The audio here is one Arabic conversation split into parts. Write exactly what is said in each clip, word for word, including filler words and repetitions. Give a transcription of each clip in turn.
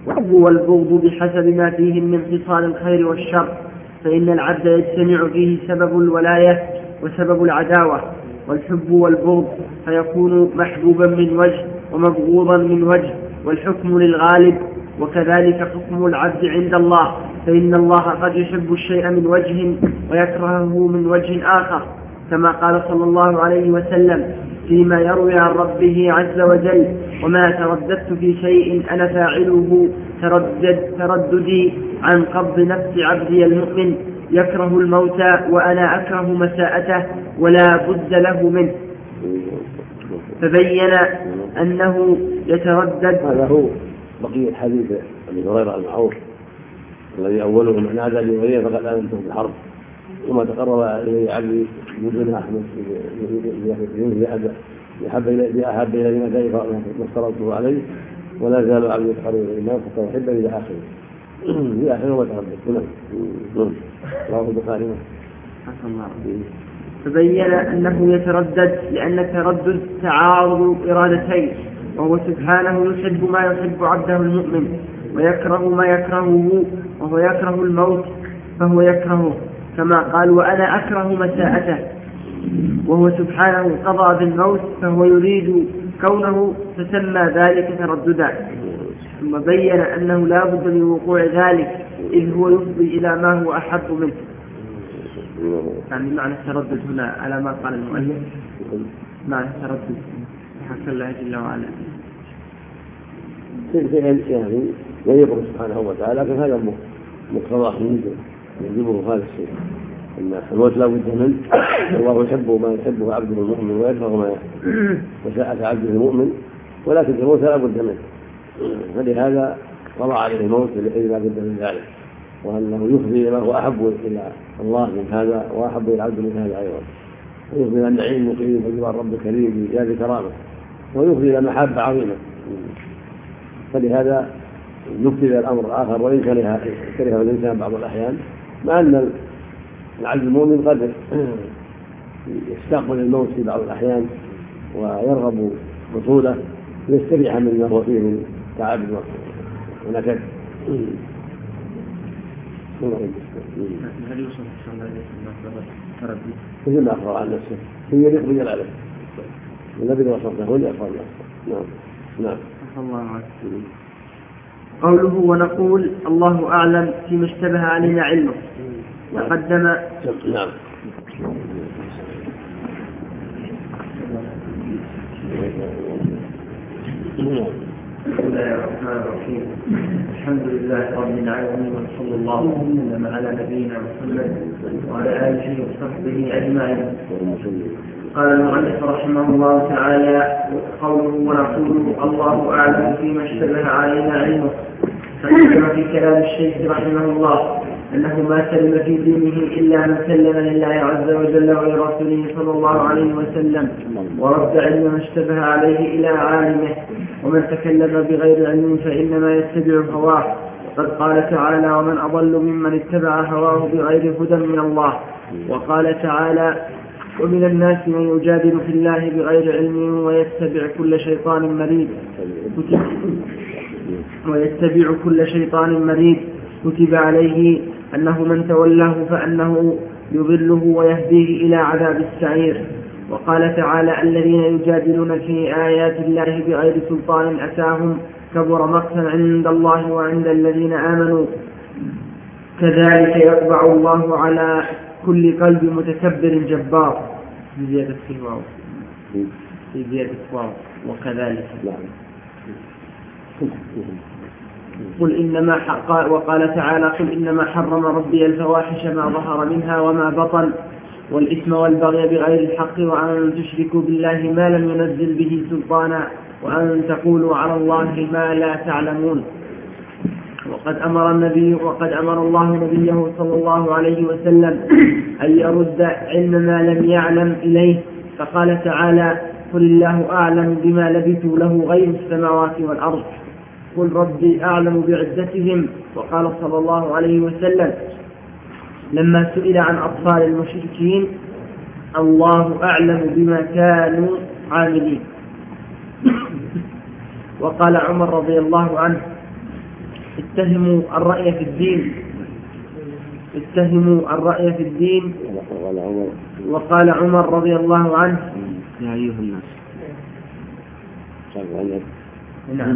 والحب والبغض بحسب ما فيهم من خصال الخير والشر، فإن العبد يجتمع فيه سبب الولاية وسبب العداوة والحب والبغض، فيكون محبوبا من وجه ومبغوضا من وجه، والحكم للغالب. وكذلك حكم العبد عند الله، فإن الله قد يحب الشيء من وجه ويكرهه من وجه آخر، كما قال صلى الله عليه وسلم فيما يروي عن ربه عز وجل: وما ترددت في شيء أنا فاعله تردد ترددي عن قبض نفس عبدي المؤمن، يكره الموت وأنا أكره مساءته ولا بد له منه. فبين أنه يتردد. هذا هو بقية حديث أبي هريرة المعروف الذي أوله: من نادى لي وليا فقد آذنته بالحرب، وما تقرب إلي عبدي بدون أحمد يحب إلى ما كان ما افترضته عليه، ولا زال عبدي يتقرب إلى الإيمان حتى يحب إلى آخره. في آخره وتردد. رواه البخاري. فبين أنه يتردد لأن التردد تعارض إرادتين، وهو سبحانه يحب ما يحب عبده المؤمن ويكره ما يكرهه، وهو يكره الموت فهو يكرهه، كما قال: وأنا أكره مساءته. وهو سبحانه قضى بالموت فهو يريد كونه، فسمى ذلك ترددا. ثم بين أنه لا بد من وقوع ذلك، إذ هو يفضي إلى ما هو أحب منه. يعني معنى التردد هنا على ما قال المؤلف، معنى التردد حق الله جل وعلا يعني يليق سبحانه وتعالى، لكن هذا مقتضاه يجبه هذا الشيء، ان الموت لا بد منه. الله يحب ما يحبه عبده المؤمن ويكره ما مساءة عبده المؤمن، ولكن الموت لا بد منه، فلهذا قضى عليه الموت لا بد من ذلك، وانه يفضي ما هو احب الى الله من هذا واحب الى العبد من هذا ايضا، ويفضي الى النعيم المقيم وجوار رب كريم بزيادة كرامه، ويفضي الى محبه عظيمه. فلهذا نفذ الامر الاخر، وان كره الانسان بعض الاحيان، مع ان العبد المؤمن قد يستقبل الموت في بعض الاحيان ويرغب بطوله ليستريح مما هو فيه من تعب ونكد. هل يوصف صلى الله عليه وسلم مثل ما اخبر عن نفسه هي يليق بجلاله، والنبي وصفه هو اللي اخبر نفسه. نعم نعم. الله عنه. قوله: ونقول الله أعلم فيما اشتبه علينا علمه. تقدم. نعم. بسم الله الرحمن الرحيم. الحمد لله رب العالمين، وصلى الله وسلم على نبينا محمد وعلى آله وصحبه أجمعين. قال المؤلف رحمه الله تعالى: قوله ونقول الله أعلم فيما اشتبه علينا علمه. فكما في كلام الشيخ رحمه الله أنه ما سلم في دينه إلا من سلم لله عز وجل ولرسوله صلى الله عليه وسلم، ورد علم ما اشتبه عليه إلى عالمه، ومن تكلم بغير علم فإنما يتبع هواه. وقد قال تعالى: ومن أضل ممن اتبع هواه بغير هدى من الله. وقال تعالى: ومن الناس من يجادل في الله بغير علم ويتبع كل شيطان مريد ويتبع كل شيطان مريد كتب عليه أنه من تولاه فأنه يضله ويهديه إلى عذاب السعير. وقال تعالى: الذين يجادلون في آيات الله بغير سلطان أتاهم كبر مقتا عند الله وعند الذين آمنوا. كذلك يطبع الله على كل قلب متكبر جبار. في زيادة الواو في زيادة الواو وكذلك. قل إنما حق وقال تعالى: قل إنما حرم ربي الفواحش ما ظهر منها وما بطن والإثم والبغي بغير الحق وأن تشركوا بالله ما لم ينزل به سلطانا وأن تقولوا على الله ما لا تعلمون. وقد أمر النبي وقد أمر الله نبيه صلى الله عليه وسلم أن يرد علم ما لم يعلم إليه، فقال تعالى: قل الله أعلم بما لبثوا له غيب السماوات والأرض، قل ربي أعلم بعدتهم. وقال صلى الله عليه وسلم لما سئل عن أطفال المشركين: الله أعلم بما كانوا عاملين. وقال عمر رضي الله عنه: اتهموا الرأي في الدين اتهموا الرأي في الدين وقال عمر رضي الله عنه يا أيها الناس. نعم.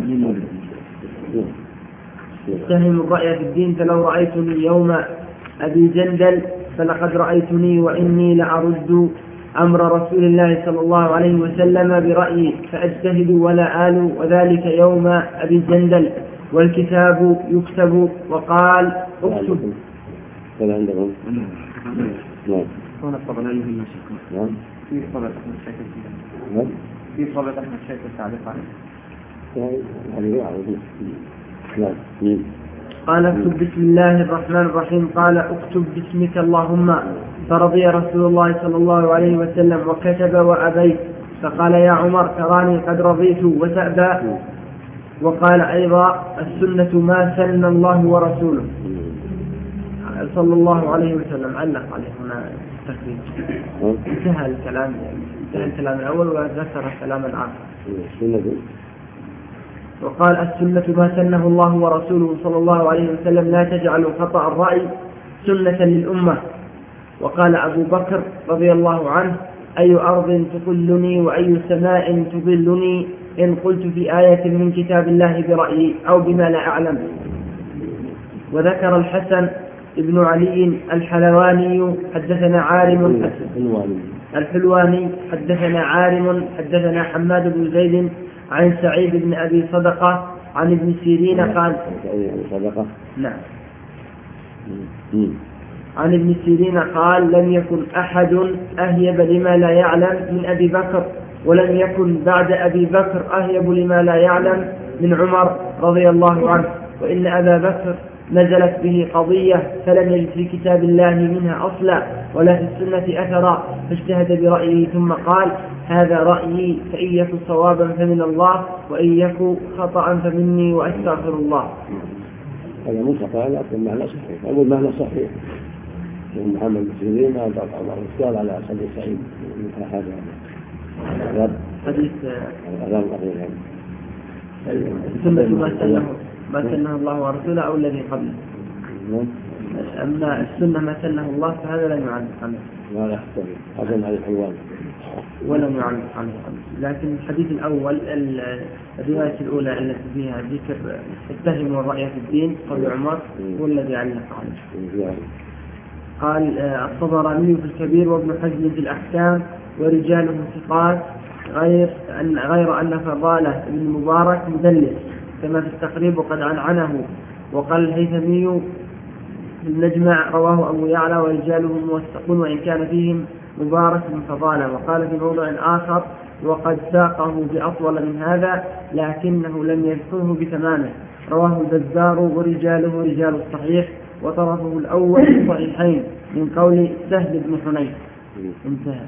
اتهموا الرأي في الدين فلو رأيتني يوم أبي جندل فلقد رأيتني وإني لأرد أمر رسول الله صلى الله عليه وسلم برأيي فأجتهد ولا آل وذلك يوم أبي جندل والكتاب يكتب وقال اكتب. هذا عندهم. نعم. هنا طبعا أيها الناس. نعم. في صلاة أحمد شاكر. نعم. في صلاة أحمد شاكر تعليق عليه. هذه يعرف. نعم. قال اكتب بسم الله الرحمن الرحيم قال اكتب باسمك اللهم فرضي رسول الله صلى الله عليه وسلم وكتب وأبيت فقال يا عمر تراني قد رضيت وتأبى. وقال أيضا السنة ما سن الله ورسوله صلى الله عليه وسلم. علق عليه هنا التكريم. انتهى الكلام انتهى الكلام الأول وذكر الكلام الآخر. وقال السنة ما سنه الله ورسوله صلى الله عليه وسلم لا تجعلوا خطأ الرأي سنة للأمة. وقال أبو بكر رضي الله عنه أي أرض تقلني وأي سماء تظلني إن قلت في آية من كتاب الله برأيي أو بما لا أعلم. وذكر الحسن ابن علي الحلواني حدثنا عالم الحلواني حدثنا عالم حدثنا حماد بن زيد عن سعيد بن أبي صدقة عن ابن سيرين قال صدقة نعم عن ابن سيرين قال لم يكن أحد أهيب لما لا يعلم من أبي بكر ولم يكن بعد أبي بكر أهيب لما لا يعلم من عمر رضي الله عنه. وإن أبا بكر نزلت به قضية فلم يجد في كتاب الله منها أصلا ولا في السنة أثرا فاجتهد برأيه ثم قال هذا رأيي فإن يكن صوابا فمن الله وإن يكن خطأ فمني وأستغفر الله. هذا منقطع لكن معنى صحيح. أقول معنى صحيح محمد بن سيرين ما أطلق الله السؤال على حديث سعيد مثل هذا حديث الأذان الأخير. السنة ما سنه ما سنه الله ورسوله أو الذي قبله. أما السنة ما سنه الله فهذا لم يعلق عنه. لا يحتمل أظن على الحيوان ولم يعلق عنه. لكن الحديث الأول الرواية الأولى التي فيها ذكر اتهموا الرأي في الدين قول عمر هو الذي علق عنه. قال الطبراني في الكبير وابن حزم في الأحكام ورجاله ثقات غير أن غير أن فضالة بن مبارك مدلس كما في التقريب وقد عنعنه. وقال الهيثمي في المجمع رواه أبو يعلى ورجاله موثقون وإن كان فيهم مبارك بن فضالة. وقال في موضع آخر وقد ساقه بأطول من هذا لكنه لم يذكره بتمامه. رواه البزار ورجاله رجال الصحيح وطرفه الأول الصحيحين من قول سهل بن حنيف. انتهى.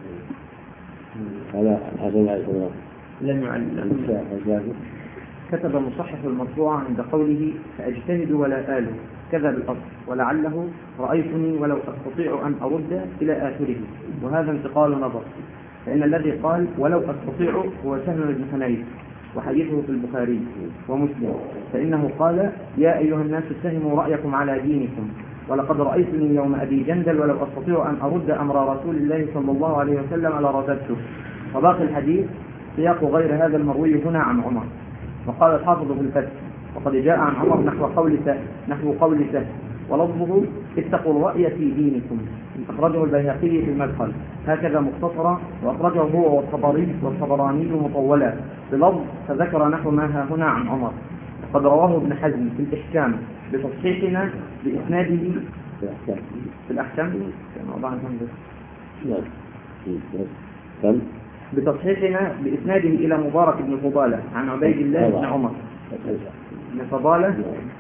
هذا الحسن عليه لم يعلم. كتب مصحح المطبوع عند قوله فأجتهد ولا آل كذا بالأصل ولعله رأيتني ولو أستطيع أن أرد إلى آخره. وهذا انتقال نظر فإن الذي قال ولو أستطيع هو سهل بن حنيف وحديثه في البخاري ومسلم فإنه قال يا أيها الناس اتهموا رأيكم على دينكم ولقد رأيتني يوم أبي جندل ولو أستطيع أن أرد أمر رسول الله صلى الله عليه وسلم لرددته. وباقي الحديث سياق غير هذا المروي هنا عن عمر. وقال الحافظ في الفتح وقد جاء عن عمر نحو قول سهل نحو قول سهل ولفظه اتقوا الرأي في دينكم أخرجه البيهقي في المدخل هكذا مختصرا وأخرجه هو والطبري والطبراني مطولا بلفظ فذكر نحو ما ها هنا عن عمر. وقد رواه ابن حزم في الإحكام بتصحيحنا بإسناده في الأحكام بتصحيحنا بإسناده إلى مبارك بن فضالة عن عبيد الله بن عمر بن فضالة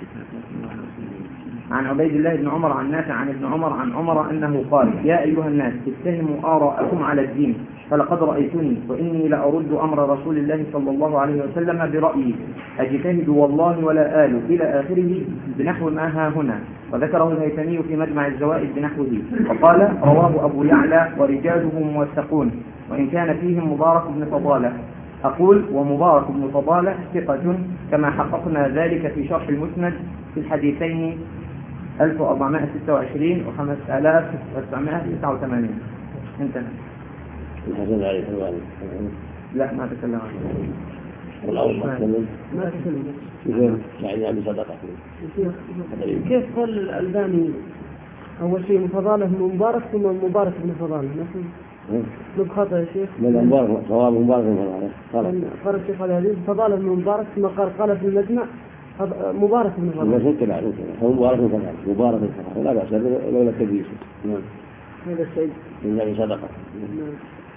عن عبيد الله بن عمر عن نافع عن ابن عمر عن عمر أنه قال يا أيها الناس اتهموا آراءكم على الدين فلقد رأيتني وإني لأرد أمر رسول الله صلى الله عليه وسلم برأيي أجتهد والله ولا آل إلى آخره بنحو ما ها هنا. وذكره الهيثمي في مجمع الزوائد بنحوه. وقال رواه أبو يعلى ورجاله موثقون وإن كان فيهم مبارك بن فضالة أقول ومبارك بن فضالة ثقة كما حققنا ذلك في شرح المسند في الحديثين ألف وأربعمائة وستة وعشرين وخمسة آلاف وتسعمائة وتسعة وثمانين. انتهى. الحسن عليه الصلاة لا ما تكلم عنه. والأول ما تكلم ما تكلم كيف يعني عن صدقة كيف قال الألباني أول شيء فضالة بن مبارك ثم مبارك بن فضالة نحن نبخطه يا شيخ من مبارك صواب مبارك بن فضالة قال الشيخ الهديث فضالة بن مبارك ثم قال قال في المجمع مبارك بن فضالة ما شك بعد هو مبارك بن فضالة مبارك بن فضالة لا بأس لولا التدليس. نعم هذا الشيء من يعني صدقة. نعم.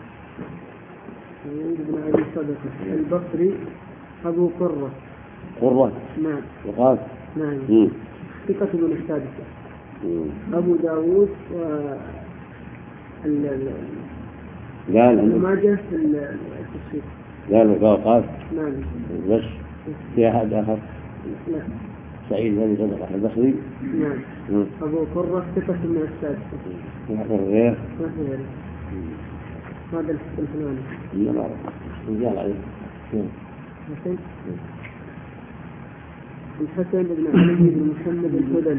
ابن أبي صدقة البصري أبو قرة قرة نعم وقال نعم ثقة بن السادسة أبو داود و قال الماجه في التفسير قال وقال نعم بس في أحد آخر لا سعيد بن صدقة البصري نعم أبو قرة ثقة من السادسة وحفر غير ما في غيره هذا الفلاني لا ما أعرف رجال عليه. الحسن الحسن بن علي بن محمد الهذلي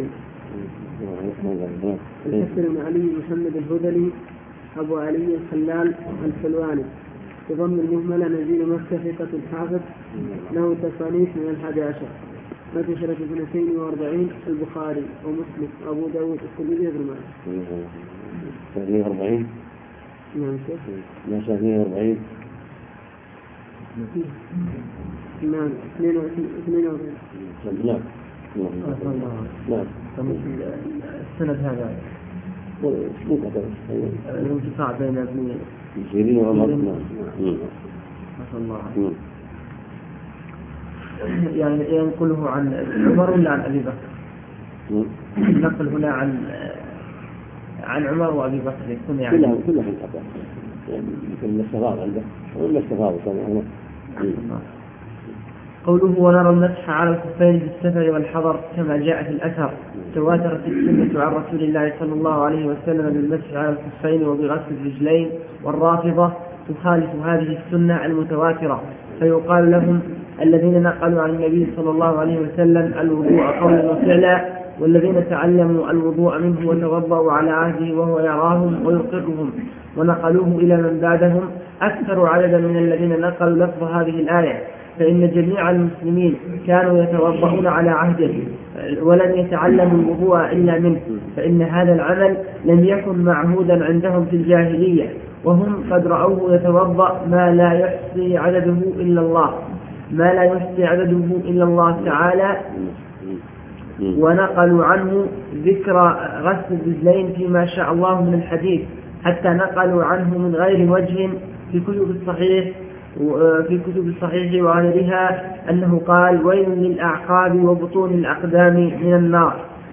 الحسن بن علي بن محمد الهذلي أبو علي الخلال الحلواني بضم المهملة نزيل مكة ثقة الحافظ له تصانيف من الحادي عشر نشر في اثنتين وأربعين البخاري ومسلم أبو داود الترمذي وابن ماجه. اثنين وأربعين نعم شيخ ما شاء اثنين وأربعين نعم اثنين وأربعين نعم نعم السند هذا الانقطاع بين ابن سيرين وعمر. ما شاء الله يعني ينقله عن عمر ولا عن أبي بكر؟ نقل هنا عن عن عمر وأبي بكر يكون يعني كلها كلها في الحقيقة يعني يمكن الاستفاض عنده ولا استفاض كمان. قوله ونرى المسح على الخفين في السفر والحضر كما جاء في الأثر تواترت السنة عن رسول الله صلى الله عليه وسلم بالمسح على الخفين وبغسل الرجلين والرافضة تخالف هذه السنة المتواترة فيقال لهم الذين نقلوا عن النبي صلى الله عليه وسلم الوضوء قولا وفعلا والذين تعلموا الوضوء منه وتوضأوا على عهده وهو يراهم ويقرهم ونقلوه إلى من بعدهم أكثر عددا من الذين نقلوا لفظ هذه الآية فإن جميع المسلمين كانوا يتوضؤون على عهده ولم يتعلموا الوضوء إلا منه فإن هذا العمل لم يكن معهودا عندهم في الجاهلية وهم قد رأوه يتوضأ ما لا يحصي عدده إلا الله ما لا يحصي عدده إلا الله تعالى ونقلوا عنه ذكر غسل الرجلين فيما شاء الله من الحديث حتى نقلوا عنه من غير وجه في كتب الصحيح في كتب الصحيح وغيرها أنه قال ويل للأعقاب وبطون الأقدام من النار.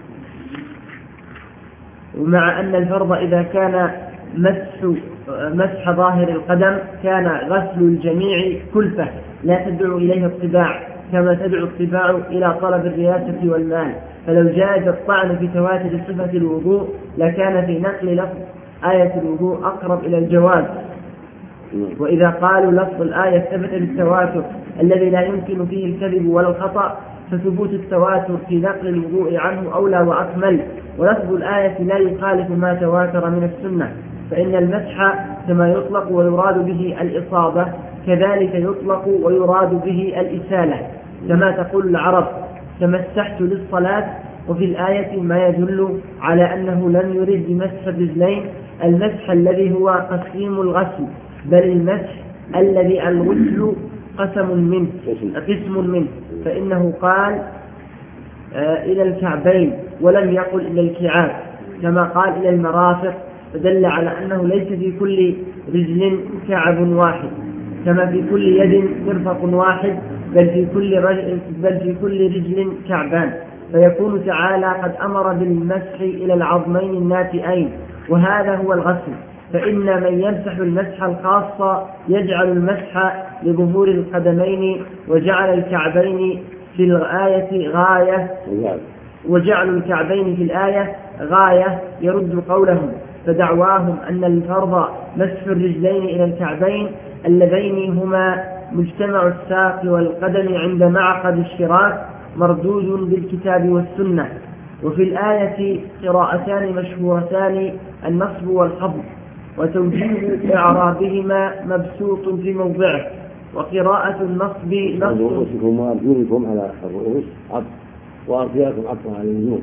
ومع أن الفرض إذا كان مسح مسح ظاهر القدم كان غسل الجميع كلفة لا تدعو إليه الطباع كما تدعو الطباع إلى طلب الرياسة والمال فلو جاز الطعن في تواتر صفة الوضوء لكان في نقل لفظ آية الوضوء أقرب إلى الجواز. وإذا قالوا لفظ الآية ثبت بالتواتر الذي لا يمكن فيه الكذب ولا الخطأ فثبوت التواتر في نقل الوضوء عنه أولى وأكمل ولفظ الآية لا يخالف ما تواتر من السنة فإن المسح كما يطلق ويراد به الإصابة كذلك يطلق ويراد به الإسالة كما تقول العرب تمسحت للصلاة وفي الآية ما يدل على أنه لم يرد بمسح الرجلين المسح الذي هو قسيم الغسل بل المسح الذي الغسل قسم منه قسم منه فإنه قال آه إلى الكعبين ولم يقل إلى الكعاب كما قال إلى المرافق فدل على أنه ليس في كل رجل كعب واحد كما في كل يد مرفق واحد بل في كل رجل, بل في كل رجل كعبان فيكون تعالى قد أمر بالمسح إلى العظمين الناتئين وهذا هو الغسل فإن من يمسح المسح الخاص يجعل المسح لظهور القدمين وجعل الكعبين في الآية غاية وجعل الكعبين في الآية غاية يرد قولهم فدعواهم أن الفرض مسح الرجلين إلى الكعبين اللذين هما مجتمع الساق والقدم عند معقد الشراك مردود بالكتاب والسنة. وفي الآية قراءتان مشهورتان النصب والخفض وتوجيه إعرابهما مبسوط في موضعه. وقراءة النصب نصب رؤوسكم وأرجلكم على الرؤوس عطف وأرجلكم عطف على النجوم.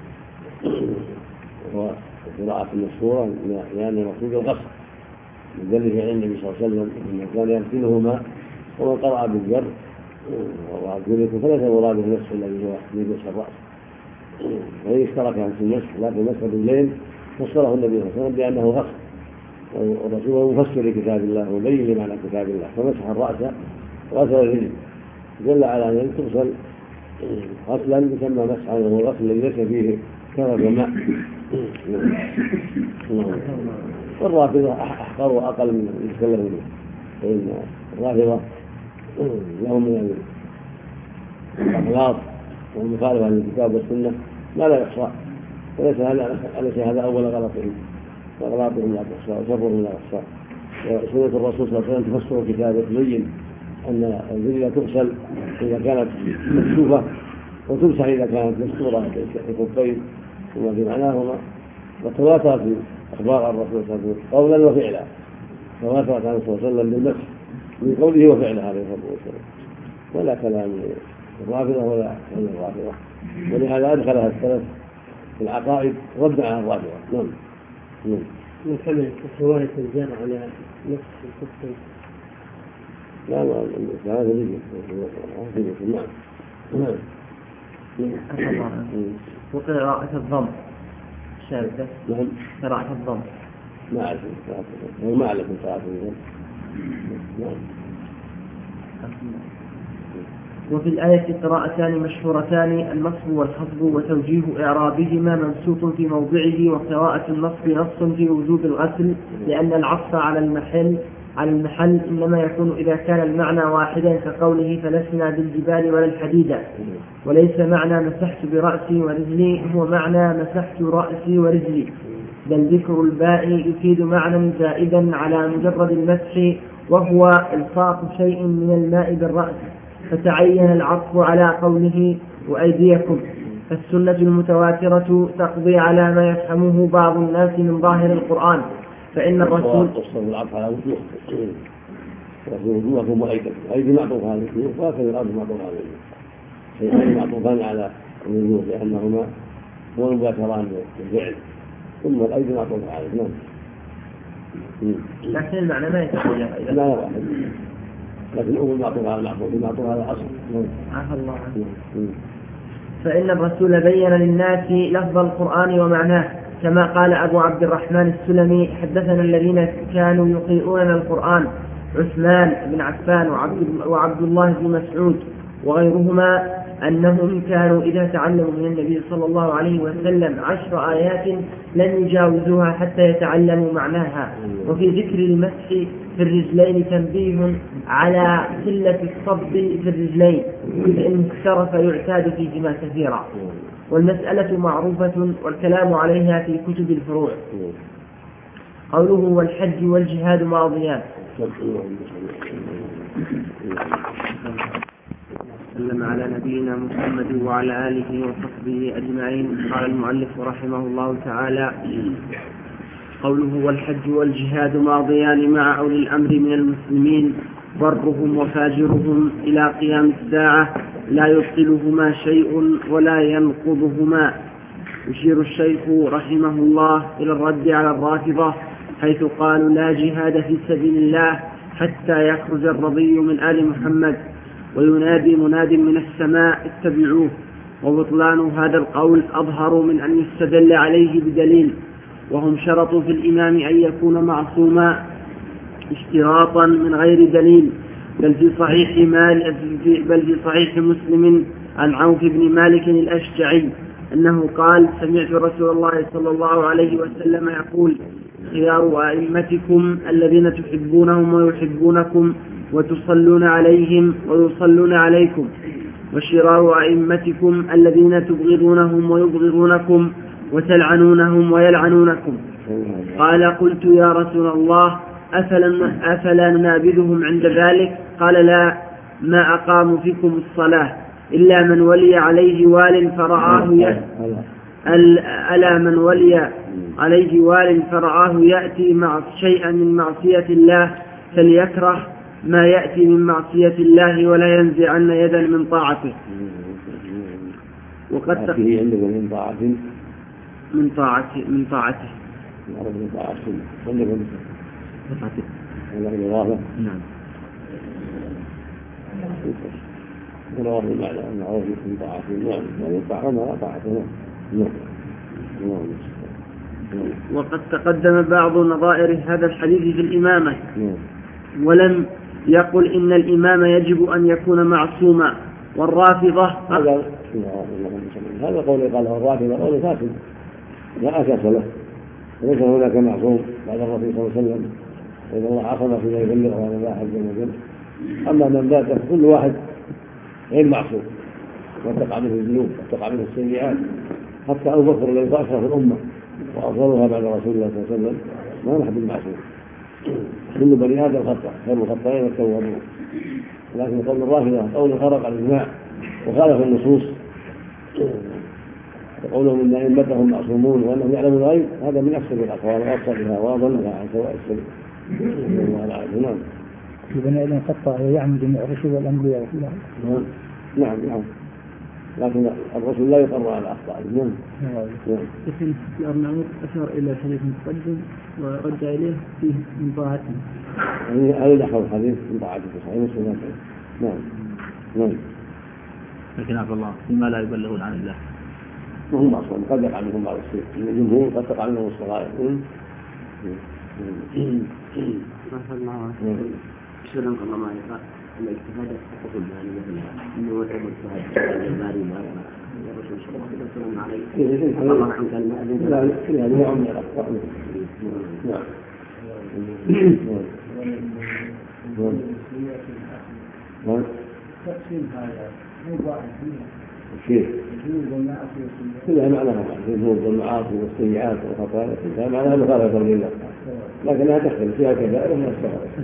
وقراءة المشهورة لأن المقصود الغسل يدل في النبي صلى الله عليه وسلم أنه كان يغسلهما ومن قرأ بالجر وأرجلكم فليس مراد النسخ الذي هو يمسح الرأس وإن اشترك في النسخ لكن مسح بالليل فسره النبي صلى الله عليه وسلم بأنه غسل والرسول مفسر لكتاب الله وبين لمعنى كتاب الله فمسح الرأس وغسل الرجل دل على أن تغسل غسلا يسمى مسحا وهو الغسل الذي ليس فيه كرب ماء. والرافضة أحقر وأقل من يتكلم به فإن الرافضة لهم من الأغلاط والمخالفة للكتاب والسنة ما لا يحصى وليس هذا هذا أول غلطهم وأغلاطهم لا تحصى وشرهم لا يحصى. وسنة الرسول صلى الله عليه وسلم تفسر كتابه تبين أن الرجل تغسل إذا كانت مكشوفة وتمسح إذا كانت مستورة في الخفين وما في معناهما. وتواتر في أخبار الرسول صلى الله عليه وسلم قولا وفعلا تواترت عنه صلى الله عليه وسلم بالمسح من قوله وفعله عليه الصلاة والسلام ولا كلام الرافضة ولا الرافضة. ولهذا أدخلها السلف في العقائد ردا على الرافضة. نعم. نعم. من حمل رواية الجار على نفس الخفين. لا ما هذا رجل نعم. نعم. وقراءة الضم شاذة. نعم. قراءة الضم. ما أعرف هو ما أعرف قراءة الضم. نعم. وفي الآية قراءتان مشهورتان النصب والخفض وتوجيه إعرابهما مبسوط في موضعه. وقراءة النصب نص في وجوب الغسل لأن العطف على المحل على المحل إنما يكون إذا كان المعنى واحدا كقوله فلسنا بالجبال ولا الحديد. وليس معنى مسحت برأسي ورجلي هو معنى مسحت رأسي ورجلي بل ذكر الباء يفيد معنى زائدا على مجرد المسح وهو إلصاق شيء من الماء بالرأس فتعين العطف على قوله وأيديكم. فالسنة المتواترة تقضي على ما يفهمه بعض الناس من ظاهر القرآن. فإن الرسول تصدر العطف على وجوه وجوهكم وأيديكم أيدي معطوف على الوجوه وهكذا الأرض معطوف على الوجوه شيئان معطوفان على الوجوه لأنهما هو المباشران بالفعل ثم الأيدي معطوفة على الناس. لكن المعنى ما يتغير لا لا واحد لكن أول معطوف على المعطوف معطوف على الأصل. عفى الله عنه. فإن الرسول بين للناس لفظ القرآن ومعناه كما قال أبو عبد الرحمن السلمي حدثنا الذين كانوا يقرؤون القرآن عثمان بن عفان وعبد, وعبد الله بن مسعود وغيرهما أنهم كانوا إذا تعلموا من النبي صلى الله عليه وسلم عشر آيات لن يجاوزوها حتى يتعلموا معناها. وفي ذكر المسح في الرجلين تنبيه على قلة الصب في الرجلين فإن اكترث يعتاد فيهما كثيرا. والمسألة معروفة والكلام عليها في كتب الفروع. قوله والحج والجهاد ماضيان. سلم على نبينا محمد وعلى آله وصحبه أجمعين. قال المؤلف رحمه الله تعالى قوله والحج والجهاد ماضيان مع أولي الأمر من المسلمين برهم وفاجرهم إلى قيام الساعة لا يبطلهما شيء ولا ينقضهما. يشير الشيخ رحمه الله إلى الرد على الرافضة حيث قالوا لا جهاد في سبيل الله حتى يخرج الرضي من آل محمد وينادي مناد من السماء اتبعوه. وبطلان هذا القول أظهر من أن يستدل عليه بدليل وهم شرطوا في الإمام أن يكون معصوما اشتراطا من غير دليل بل في صحيح مال بل في صحيح مسلم عن عوف بن مالك الأشجعي أنه قال سمعت رسول الله صلى الله عليه وسلم يقول خيار أئمتكم الذين تحبونهم ويحبونكم وتصلون عليهم ويصلون عليكم وشرار أئمتكم الذين تبغضونهم ويبغضونكم وتلعنونهم ويلعنونكم. قال قلت يا رسول الله أفلا, أفلا ننابذهم عند ذلك؟ قال لا، ما أقاموا فيكم الصلاة إلا من ولي عليه وال فرآه يأتي ألا من ولي عليه وال فرآه يأتي مع شيئا من معصية الله فليكره ما يأتي من معصية الله ولا ينزعن يدا من طاعته. وقد تأتيه عندك من طاعته من طاعته من طاعته من طاعته عندك من طاعته هذا الإضافة. نعم. رواه المعنى أن عوف من طاعته. نعم. يعني طاعة ما طاعته. نعم. نعم. وقد تقدم بعض نظائر هذا الحديث في الإمامة، ولم يقل إن الإمام يجب أن يكون معصوما. والرافضة هذا هذا قول قاله الرافضة قول فاسد لا أساس له، وليس هناك معصوم بعد الرسول صلى الله عليه وسلم، وإذا الله عصم فيما يبلغ عن الله عز وجل. أما من بات كل واحد غير معصوم وتقع منه الذنوب وتقع منه السيئات، حتى أبو بكر الذي أشرف الأمة وأفضلها بعد رسول الله صلى الله عليه وسلم ما نحب المعصوم. كل بني آدم خطأ، خير الخطائين التوابون. لكن قول الرافضة قول خرق الإجماع وخالف النصوص، وقولهم إن أئمتهم معصومون وأنهم يعلمون الغيب، هذا من أكثر الأقوال وأفضلها وأضلها عن سواء السبيل. نعم. بني آدم خطأ ويعمد من الرسل والأنبياء. نعم نعم نعم. لكن الرسول لا يقر على أخطائه. نعم. نعم. لكن الأرناؤوط أشار إلى الحديث المتقدم ورجع إليه فيه من طاعته. هذا الأحوال الحديث من طاعته صحيح مسلم. نعم. نعم. لكن عفى الله فيما لا يبلغون عن الله. وهم معصوم قد يقع منهم بعض الشيء، الجمهور قد تقع منهم الصغائر. ما شاء الله. سلام الله ما يقال الاجتهاد حقوق يعني مثل انه هو الاجتهاد الجباري ما الرسول صلى الله عليه وسلم عليه الله عنك المؤذن لا لا نوع من الاخطاء. نعم. نعم. تقسيم هذا مو واحد كيف؟ الذنوب والمعاصي كلها معناها الذنوب والمعاصي والسيئات والخطايا كلها معناها مخالفة لله، لكنها تختلف فيها كبائر ومن الصغائر.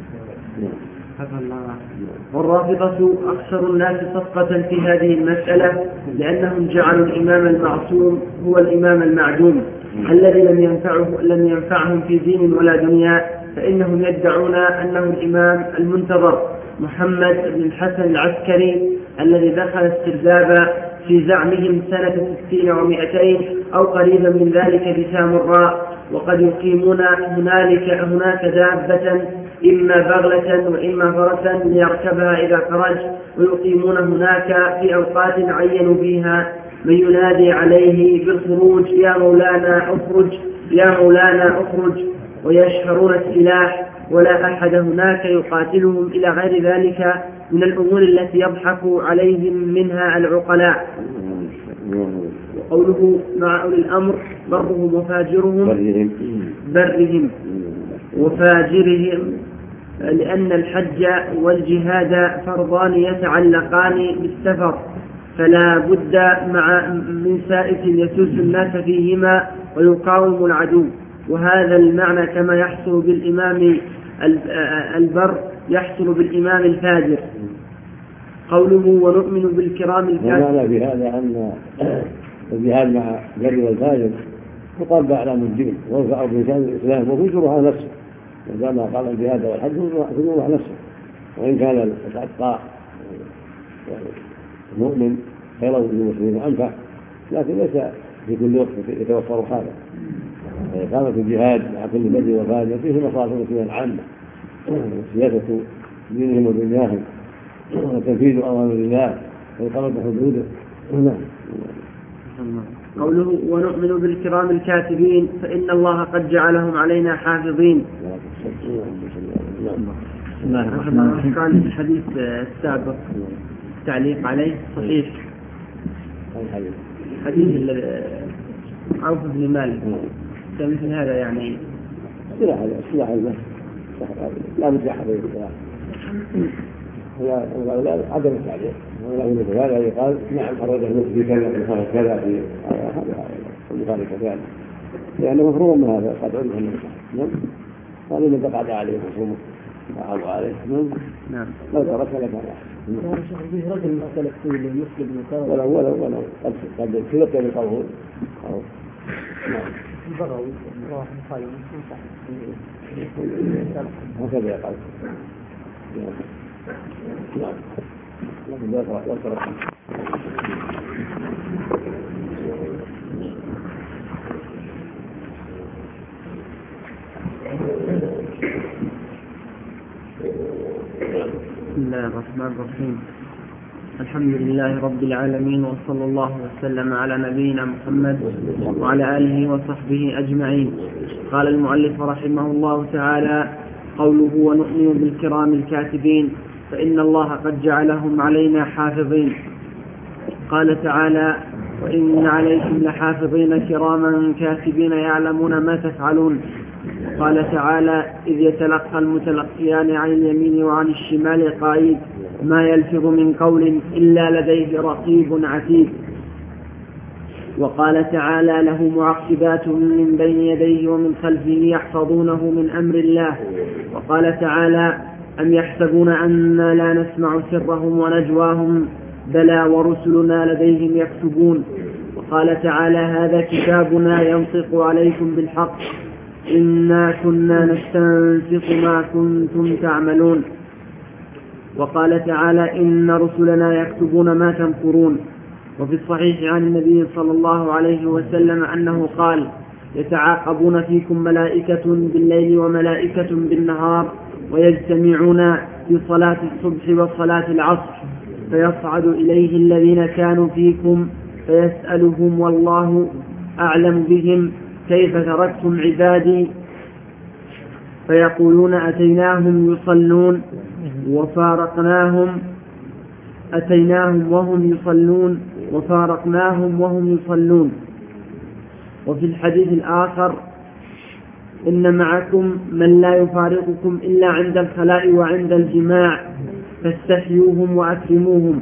والرافضة أكثر الناس صفقة في هذه المسألة، لأنهم جعلوا الإمام المعصوم هو الإمام المعدوم الذي لم ينفعه لم ينفعهم في دين ولا دنيا، فإنهم يدعون أنه الإمام المنتظر محمد بن الحسن العسكري الذي دخل السرداب في زعمهم سنة ستين ومئتين أو قريبا من ذلك بسامراء، وقد يقيمون هنالك هناك دابة إما بغلة وإما فرسا ليركبها إذا خرج، ويقيمون هناك في أوقات عينوا فيها من ينادي عليه بالخروج يا مولانا أخرج يا مولانا أخرج، ويشهرون السلاح ولا أحد هناك يقاتلهم إلى غير ذلك من الأمور التي يضحك عليهم منها العقلاء. وقوله مع أولي الأمر برهم وفاجرهم برهم وفاجرهم، لأن الحج والجهاد فرضان يتعلقان بالسفر، فلا بد مع من سائس يسوس الناس فيهما ويقاوم العدو، وهذا المعنى كما يحصل بالإمام البر يحصل بالإمام الفاجر. قوله ونؤمن بالكرام الكاتبين. ومعنى بهذا أن الجهاد مع البر والفاجر يقال بأعلام الدين ويرفع بلسان الإسلام وفجرها نفسه، وكما قال الجهاد والحج فجرها نفسه، وإن كان الأتقى المؤمن خير للمسلمين وأنفع، لكن ليس في كل وقت يتوفر هذا. إقامة الجهاد مع كل بر وفاجر فيه مصالح المسلمين العامة، وسياسة دينهم ودنياهم، وتنفيذ أوامر الله وإقامة حدوده. قوله ونؤمن بالكرام الكاتبين، فإن الله قد جعلهم علينا حافظين. كان الحديث السابق تعليق عليه صحيح، حديث عوف بن مالك مثل هذا يعني سلاح سلاح لا متاح به السلاح لا عدم التعليق، ولكن هذا يقال نعم خرجه في كذا في كذا في هذا المخالف كذا، لأنه مفروض من هذا قد علم. نعم. قالوا من تقعد عليه خصومه تعالوا عليه نعم. لو ترك لكان أحسن. يا شيخ فيه رجل مختلف فيه المسلم وكذا. ولو ولو ولو قد قد كذبت بقوله أو نعم. البغوي رواه البخاري هكذا يقال. نعم. لكن لا ترك لا ترك. بسم الله الرحمن الرحيم. الحمد لله رب العالمين، وصلى الله وسلم على نبينا محمد وعلى آله وصحبه أجمعين. قال المؤلف رحمه الله تعالى: قوله ونؤمن بالكرام الكاتبين فإن الله قد جعلهم علينا حافظين. قال تعالى: وإن عليكم لحافظين كراما كاتبين يعلمون ما تفعلون. قال تعالى: إذ يتلقى المتلقيان عن اليمين وعن الشمال قعيد ما يلفظ من قول إلا لديه رقيب عتيد. وقال تعالى: له معقبات من بين يديه ومن خلفه يحفظونه من أمر الله. وقال تعالى: أم يحسبون أنا لا نسمع سرهم ونجواهم بلى ورسلنا لديهم يكتبون. وقال تعالى: هذا كتابنا ينطق عليكم بالحق إنا كنا نستنسخ ما كنتم تعملون. وقال تعالى: إن رسلنا يكتبون ما تمكرون. وفي الصحيح عن النبي صلى الله عليه وسلم أنه قال: يتعاقبون فيكم ملائكة بالليل وملائكة بالنهار ويجتمعون في صلاة الصبح وصلاة العصر فيصعد إليه الذين كانوا فيكم فيسألهم والله أعلم بهم كيف تركتم عبادي فيقولون أتيناهم يصلون وفارقناهم أتيناهم وهم يصلون وفارقناهم وهم يصلون. وفي الحديث الآخر: إن معكم من لا يفارقكم إلا عند الخلاء وعند الجماع فاستحيوهم وأكرموهم.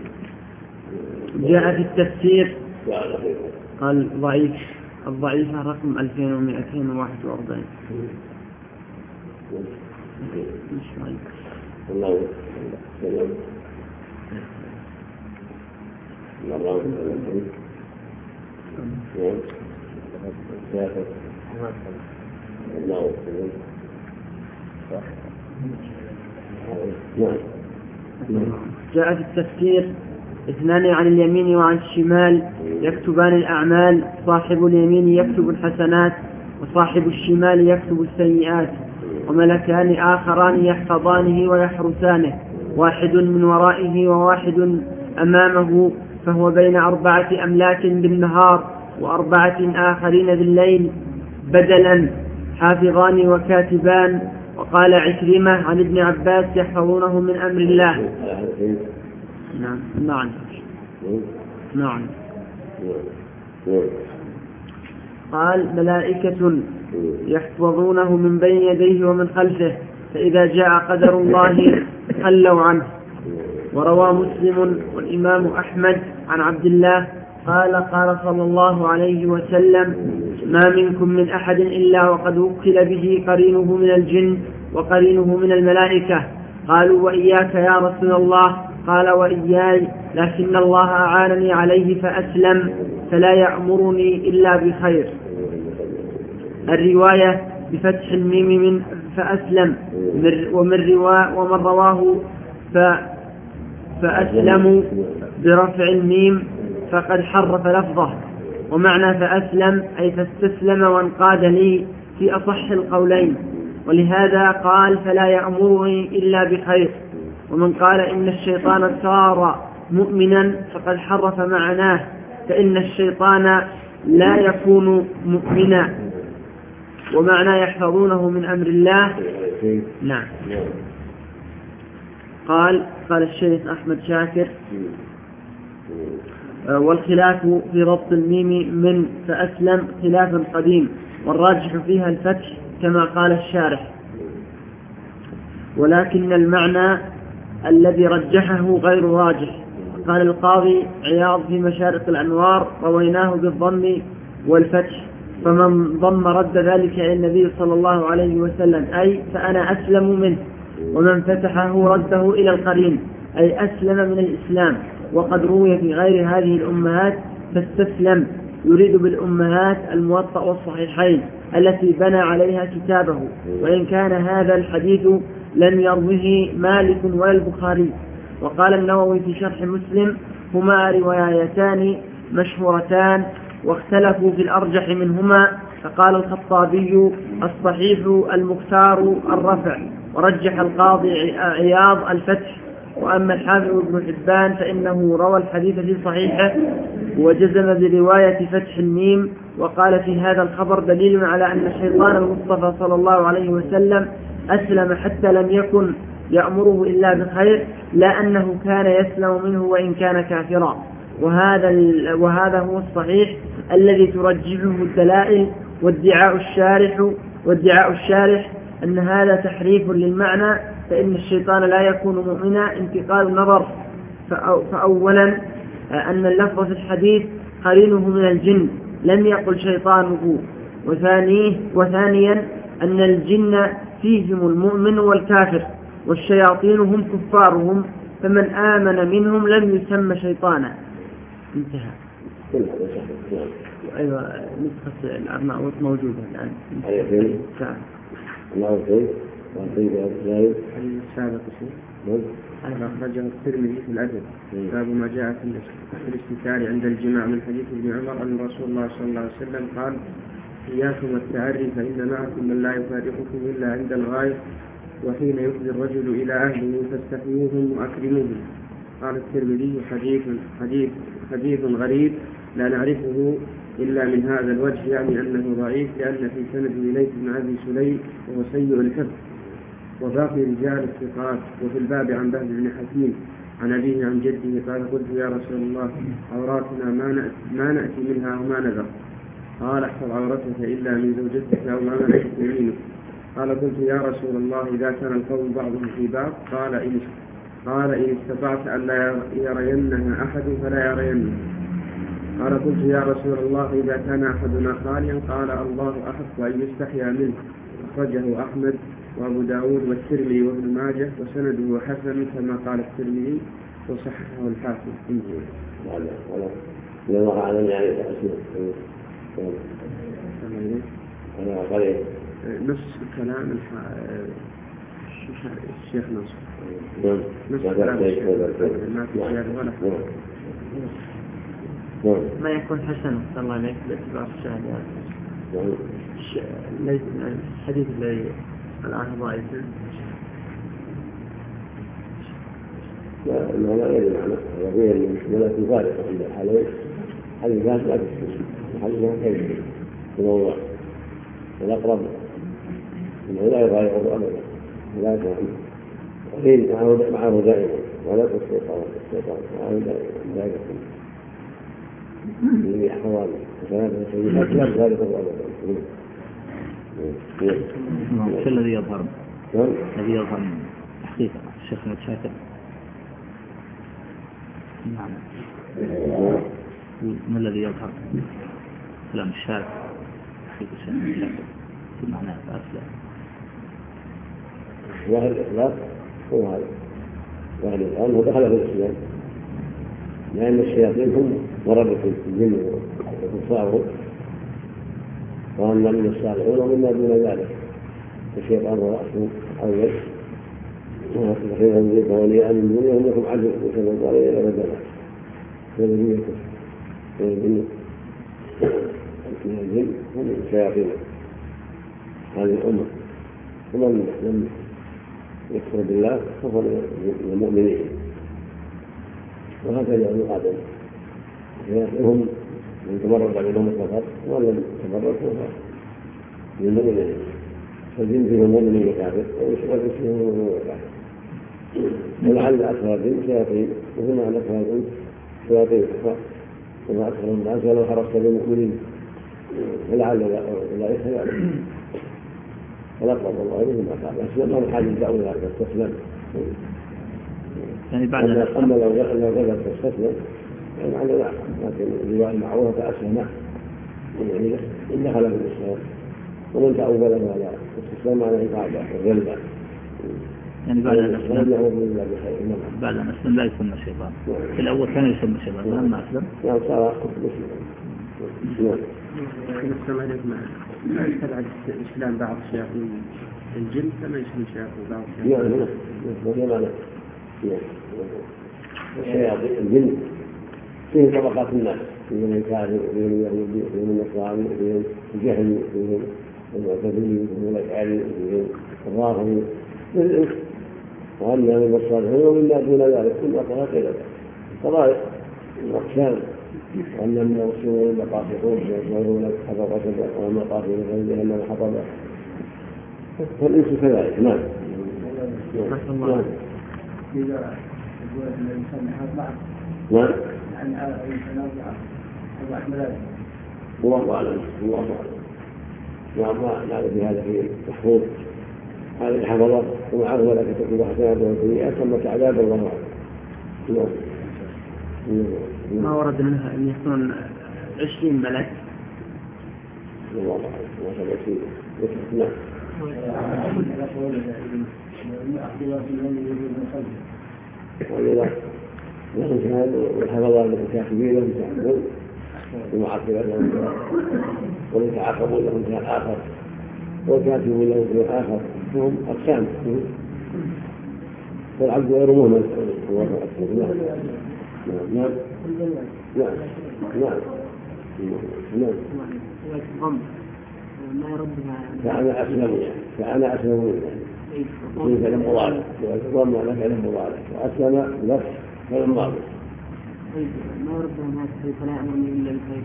جاء في التفسير قال ضعيف الضعيفة رقم ألفين ومئتين وواحد وأربعين. الله جاء في التفسير: اثنان عن اليمين وعن الشمال يكتبان الأعمال، صاحب اليمين يكتب الحسنات وصاحب الشمال يكتب السيئات، وملكان آخران يحفظانه ويحرسانه، واحد من ورائه وواحد أمامه، فهو بين أربعة أملاك بالنهار وأربعة آخرين بالليل بدلا، حافظان وكاتبان. وقال عكرمة عن ابن عباس: يحفظونه من أمر الله. نعم نعم نعم. قال: ملائكة يحفظونه من بين يديه ومن خلفه، فإذا جاء قدر الله خلوا عنه. وروى مسلم والإمام أحمد عن عبد الله قال: قال صلى الله عليه وسلم: ما منكم من أحد إلا وقد وكل به قرينه من الجن وقرينه من الملائكة. قالوا: وإياك يا رسول الله؟ قال: وإياي، لكن الله أعانني عليه فأسلم فلا يأمرني إلا بخير. الرواية بفتح الميم من فأسلم، ومن روا ومن رواه ف فأسلموا برفع الميم فقد حرف لفظه. ومعنى فأسلم أي فاستسلم وانقاد لي في أصح القولين، ولهذا قال: فلا يأمرني إلا بخير. ومن قال إن الشيطان صار مؤمنا فقد حرف معناه، فإن الشيطان لا يكون مؤمنا. ومعنى يحفظونه من أمر الله. نعم. قال قال الشيخ أحمد شاكر: والخلاف في ربط الميم من فأسلم خلاف قديم، والراجح فيها الفتح كما قال الشارح، ولكن المعنى الذي رجحه غير راجح. قال القاضي عياض في مشارق الأنوار: رويناه بالضم والفتح فمن ضم رد ذلك إلى النبي صلى الله عليه وسلم أي فأنا أسلم منه، ومن فتحه رده إلى القرين أي أسلم من الإسلام. وقد روي في غير هذه الأمهات فاستسلم، يريد بالأمهات الموطأ والصحيحين التي بنى عليها كتابه، وإن كان هذا الحديث لم يروه مالك ولا البخاري. وقال النووي في شرح مسلم هما روايتان مشهورتان واختلفوا في الأرجح منهما، فقال الخطابي الصحيح المختار الرفع، ورجح القاضي عياض الفتح. وأما الحافظ ابن حبان فإنه روى الحديث في صحيحه وجزم برواية فتح الميم، وقال في هذا الخبر دليل على أن الشيطان المصطفى صلى الله عليه وسلم أسلم حتى لم يكن يأمره إلا بخير، لا أنه كان يسلم منه وإن كان كافرا. وهذا, وهذا هو الصحيح الذي ترجحه الدلائل. وادعاء الشارح, وادعاء الشارح أن هذا تحريف للمعنى، فإن الشيطان لا يكون مؤمنا انتقال النظر. فأولا أن اللفظ في الحديث قرينه من الجن، لم يقل شيطانه. وثانيه وثانيا أن الجن فيهم المؤمن والكافر، والشياطين هم كفارهم، فمن آمن منهم لم يسمى شيطانا. انتهى. أيوة نسخة الأرناؤوط موجودة الآن. أيوة فين؟ نعم. الله فين؟ وفين الزايد؟ السابق شيء. هذا أخرجه الترمذي في الأدب، باب ما جاء في الاستتار عند الجماع من حديث ابن عمر أن رسول الله صلى الله عليه وسلم قال: إياكم والتعري فإن معكم من لا يفارقكم إلا عند الغاية، وحين يفضي الرجل إلى أهله فاستحيوهم وأكرموهم. قال الترمذي: حديث حديث حديث غريب لا نعرفه إلا من هذا الوجه، يعني أنه ضعيف لأن في سنده ليث بن أبي سليم وهو سيء الحفظ، وباقي رجال الثقات. وفي الباب عن بهز بن حكيم عن أبيه عن جده قال: قلت يا رسول الله عوراتنا ما نأتي, ما نأتي منها وما نذر. قال: احفظ عورتك إلا من زوجتك أو ما ملكت يمينك. قال: قلت يا رسول الله إذا كان القوم بعضهم في بعض. قال: إن قال إن استطعت أن لا يرينها أحد فلا يرينها. قال: قلت يا رسول الله إذا كان أحدنا خاليا. قال: الله أحق أن يستحيا منه. أخرجه أحمد وأبو داود والترمذي وابن ماجه، وسنده حسن كما قال الترمذي وصححه الحاكم. ولا ولا لما قال يعني أسمع أنا قال نص كلام الشيخ ناصر. نعم. نص كلام الشيخ ما في زيادة ولا ما يكون حسن صلى الله عليه باعتبار الشاهد. ليس الحديث الذي الآن ضعيف. لا لا لا يدري معنى يقول المشكلة تفارق عند الحالين. هذه الناس لا تستشير وحلها كيف في موضوع الأقرب إنه لا يغاير أبدا ولا يفهم وحين معه دائما ولا تستيقظ الشيطان معه دائما اللي يحفظ وثلاثة سيئات لا تغاير أبدا. شو الذي يظهر؟ الذي يظهر من حقيقة الشيخ متشاكل. نعم. ما الذي يظهر؟ كلام الشارع حقيقة الشيخ متشاكل في معناه الأسلام. ظاهر الإخلاص هو هذا. ظاهر الإخلاص هو دخل في الإسلام لأن الشياطين هم مرضة الجن وكفاره، وأما من الصالحون ومما دون ذلك. الشيطان هو رأسه أول وخير ذلك وليا من دونه أنكم عدو وكما قال إلى بدلا فالذين من الجن هم الشياطين هذه الأمة، ومن لم يكفر بالله كفر من المؤمنين، وهكذا يقابل هم من تمرد عليهم الكفر ومن لم يتمرد من المؤمنين. فالجن فيهم مؤمن وكافر والإنس فيهم مؤمن وكافر، ولعل أكثر الجن شياطين وهنا أن أكثر الجن شياطين كفار وما أكثر الناس ولو حرصت بالمؤمنين ولعل أولئك ذلك. فالأقرب الله إليه ما قال أسلم ما الحاجة دعوا إلى هذا تستسلم. يعني بعد أما لو غلت تستسلم يعني عنده لا، لكن الرواية المعروفة أسلم يعني إن دخل في الإسلام ومن تأول على الاستسلام على إطاعة الغلبة يعني بعد أن أسلم بعد أن أسلم لا يسمى شيطان. في الأول كان يسمى شيطان لما أسلم يعني صار مسلما. السلام عليكم. ما يستبعد إسلام بعض شياطين الجن كما يسمى شياطين بعض الشياطين. يعني الشياطين الجن فيه طبقات الناس، فيهم الكافر وفيهم اليهودي وفيهم النصراني وفيهم الجهمي وفيهم المعتزلي وفيهم الأشعري وفيهم الرافضي والإنس، وأما من الصالحين ومما دون ذلك كل أطراف إلى ذلك طرائق الأقسام، وأن من المسلمين المقاصدون يشعرون حفظ سبع والمقاصد غير جهنم حطبا، فالإنس كذلك. نعم. نعم. إذا يقول أن الإنسان يحاط بعض نعم. عن الإنسان أربعة أربعة ملاذ. الله أعلم. الله أعلم. نعم. ما نعرف بهذا في محفوظ هذه الحفظات ومعه ولا تكتب حسنات وسيئات ثم تعذاب الله أعلم. ما ورد منها أن يكون عشرين ملك. الله أعلم. ما شاء الله فيه. نعم. وإذا الإنسان والحفظات الكاتبين لهم تعلمون المعقبات لهم والمتعاقبون لهم امتحان آخر والكاتبون لهم امتحان آخر، هم أقسام والعبد غير مهمل هو أكثر. نعم. نعم. نعم. نعم. نعم. ما يردها فأنا أسلم يعني فأنا أسلم يعني في فعل مضارع والضم على فعل مضارع وأسلم نفس فعل ماضي. ما يردها الناس فلا أمرني إلا بالخير.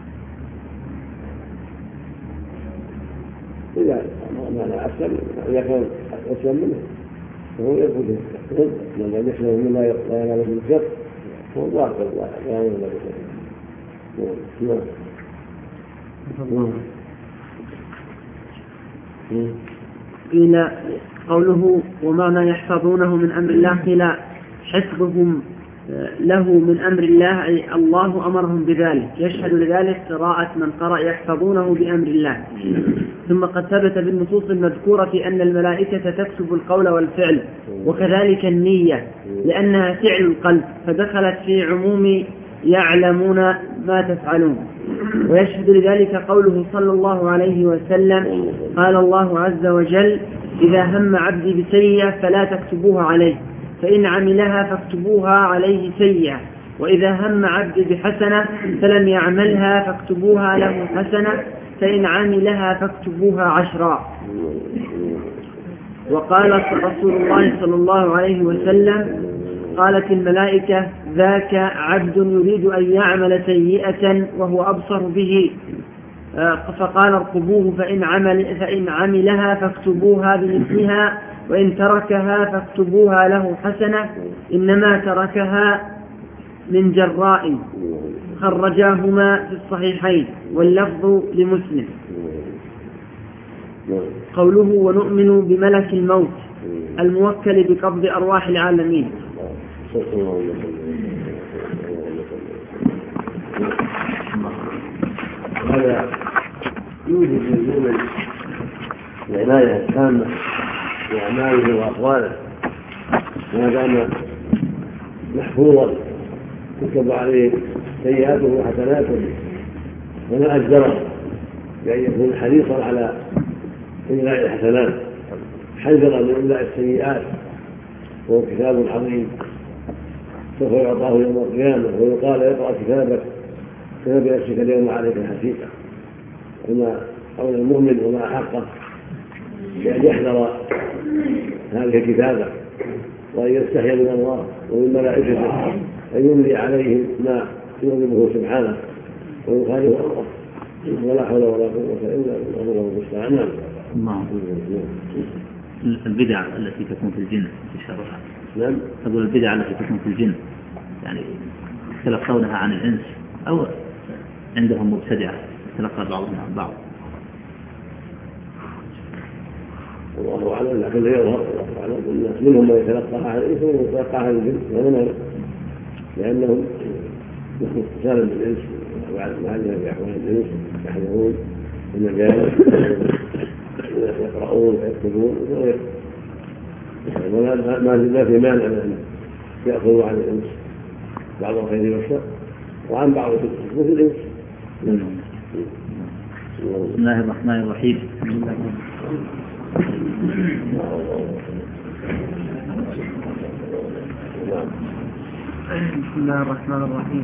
إذا أنا أسلم إذا كان أسلم منه فهو يدخل في الخير، من لم يسلم منه لا ينال في الخير هو ضاق الله لا ينال في الخير. نعم. قيل قوله ومعنى يحفظونه من أمر الله قيل حفظهم له من أمر الله أي الله أمرهم بذلك، يشهد لذلك قراءة من قرأ يحفظونه بأمر الله. ثم قد ثبت بالنصوص المذكورة أن الملائكة تكتب القول والفعل وكذلك النية لأنها فعل القلب فدخلت في عموم يعلمون ما تفعلون. ويشهد لذلك قوله صلى الله عليه وسلم قال الله عز وجل إذا هم عبدي بسيئة فلا تكتبوها عليه فإن عملها فاكتبوها عليه سيئة، وإذا هم عبدي بحسنة فلم يعملها فاكتبوها له حسنة فإن عملها فاكتبوها عشرا. وقال رسول الله صلى الله عليه وسلم قالت الملائكة ذاك عبد يريد أن يعمل سيئة وهو أبصر به، فقال ارقبوه فإن, عمل فإن عملها فاكتبوها بمثلها وإن تركها فاكتبوها له حسنة إنما تركها من جراء. خرجاهما في الصحيحين واللفظ لمسلم. قوله ونؤمن بملك الموت الموكل بقبض أرواح العالمين. هذا يوجد للمؤمن العناية التامة بأعماله وأقواله ما دام محفوظا تكتب عليه سيئاته وحسناته، وما أجدره بأن يكون حريصا على إملاء الحسنات حذرا من إملاء السيئات، وهو كتاب عظيم سوف يعطاه يوم القيامة ويقال اقرأ كتابك كفى بنفسك اليوم عليك حسيبا. وما قول المؤمن وما حقه بأن يحذر هذه الكتابة وأن يستحي من الله ومن ملائكته أن يملي عليهم ما يغضبه سبحانه ويخالف أمره، ولا حول ولا قوة إلا بالله المستعان. نعم. البدع التي تكون في الجن في شرها. نعم. تقول البدع التي تكون في الجن يعني تلقونها عن الإنس أو عندهم مبتدعة تلقى بعضهم عن بعض. الله أعلم، لكن لا يظهر الله أعلم الناس منهم من يتلقاها عن الإنس ومن يتلقاها عن الجن، هذا معنى لأنهم اتصالا بالإنس معلم بأحوال الناس يحضرون في المجالس يقرؤون ويكتبون وغيره، ما في مانع أن يأخذوا عن الإنس بعض الخير والشر وعن بعض مثل الإنس. بسم الله الرحمن الرحيم. بسم الله الرحمن الرحيم.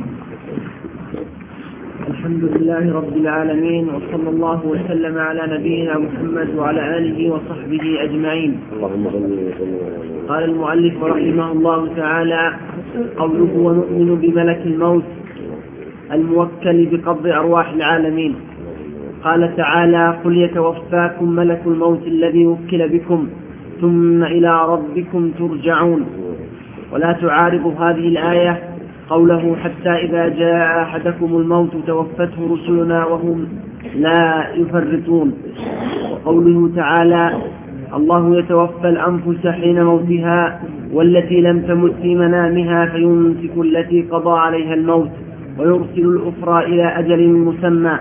الحمد لله رب العالمين، وصلى الله وسلم على نبينا محمد وعلى آله وصحبه أجمعين. قال المؤلف رحمه الله تعالى: قوله ونؤمن بملك الموت الموكل بقبض أرواح العالمين. قال تعالى: قل يتوفاكم ملك الموت الذي وكل بكم ثم إلى ربكم ترجعون. ولا تعارض هذه الآية قوله: حتى إذا جاء أحدكم الموت توفته رسلنا وهم لا يفرطون. وقوله تعالى: الله يتوفى الأنفس حين موتها والتي لم تمت في منامها فيمسك التي قضى عليها الموت ويرسل الأخرى إلى أجل مسمى،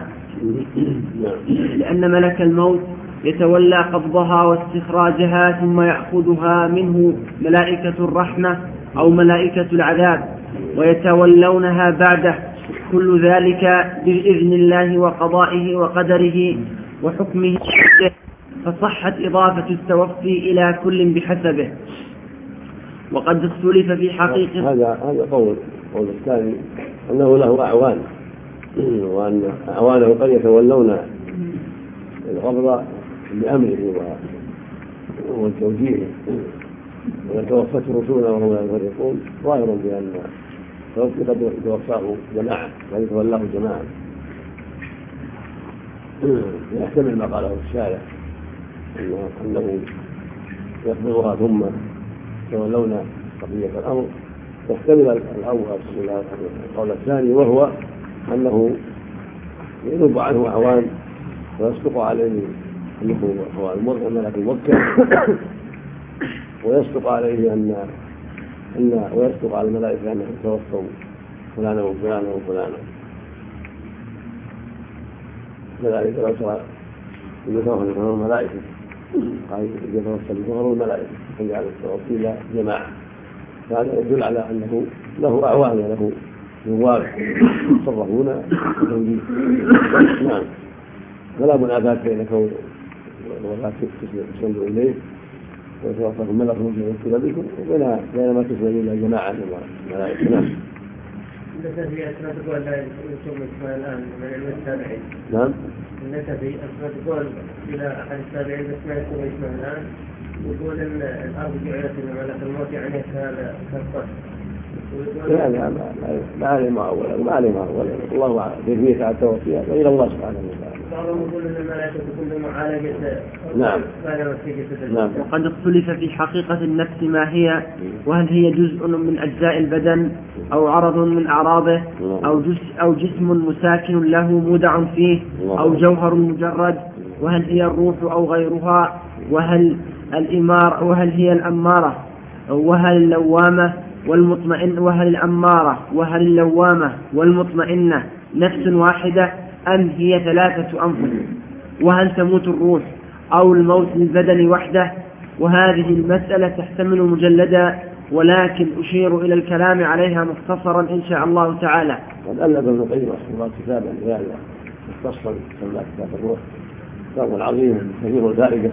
لأن ملك الموت يتولى قبضها واستخراجها ثم يأخذها منه ملائكة الرحمة أو ملائكة العذاب ويتولونها بعده، كل ذلك بإذن الله وقضائه وقدره وحكمه، فصحت إضافة التوفي إلى كل بحسبه. وقد اختلف في حقيقة هذا هذا قول قول الثاني أنه له أعوان، وأن أعوانه قد يتولون القبض بأمره والتوجيه، ويتوفت رسولنا وهم لا يفرقون، ظاهر بأن قد يتوفاه جماعة قد يتولاه جماعة، يحتمل ما قاله الشارع أنه يقبضها ثم يتولون بقية الأمر، يحتمل الأول القول الثاني وهو أنه ينوب عنه أعوان ويصدق عليه أنه هو الملك الموكل، ويصدق عليه أن أن ويصدق على الملائكة أنهم توفوا فلانا وفلانا وفلانا. كذلك لو ترى يتوفى الملائكة قال يتوفى الظهر الملائكة فجعل التوفي جماعة، هذا يدل على أنه له أعوان له نواب يتصرفون بالتوجيه. نعم، فلا منافاة بين كون الوفاة تسند إليه ويتوفاكم ملك الموت يوكل بكم وبين بين ما تسند إلى جماعة من الملائكة. نعم. ليس في أسماء تقول لا يسمى اسمها الآن من علم التابعين. نعم. ليس في أسماء تقول إلى أحد التابعين بس ما يسمى اسمها الآن، يقول إن الأرض جعلت لملك الموت يعني هذا كالقتل. لا لا ما عليه ما أولا ما عليه ما أولا الله أعلم كيفية على التوفي وإلى الله سبحانه وتعالى. بعضهم يقول إن الملائكة تكون معالجة. نعم. نعم. وقد اختلف في حقيقة النفس ما هي، وهل هي جزء من أجزاء البدن أو عرض من أعراضه أو جسم أو جسم مساكن له مودع فيه أو جوهر مجرد، وهل هي الروح أو غيرها، وهل الإمار وهل هي الأمارة وهل اللوامة والمطمئن وهل الأمارة وهل اللوامة والمطمئنة نفس واحدة أم هي ثلاثة أنفس، وهل تموت الروح أو الموت للبدن وحده. وهذه المسألة تحتمل مجلدا، ولكن أشير إلى الكلام عليها مختصرا إن شاء الله تعالى. قد ألف ابن القيم رحمه الله كتابا لهذا مختصرا سماه كتاب الروح، كتاب عظيم كثير الفائدة.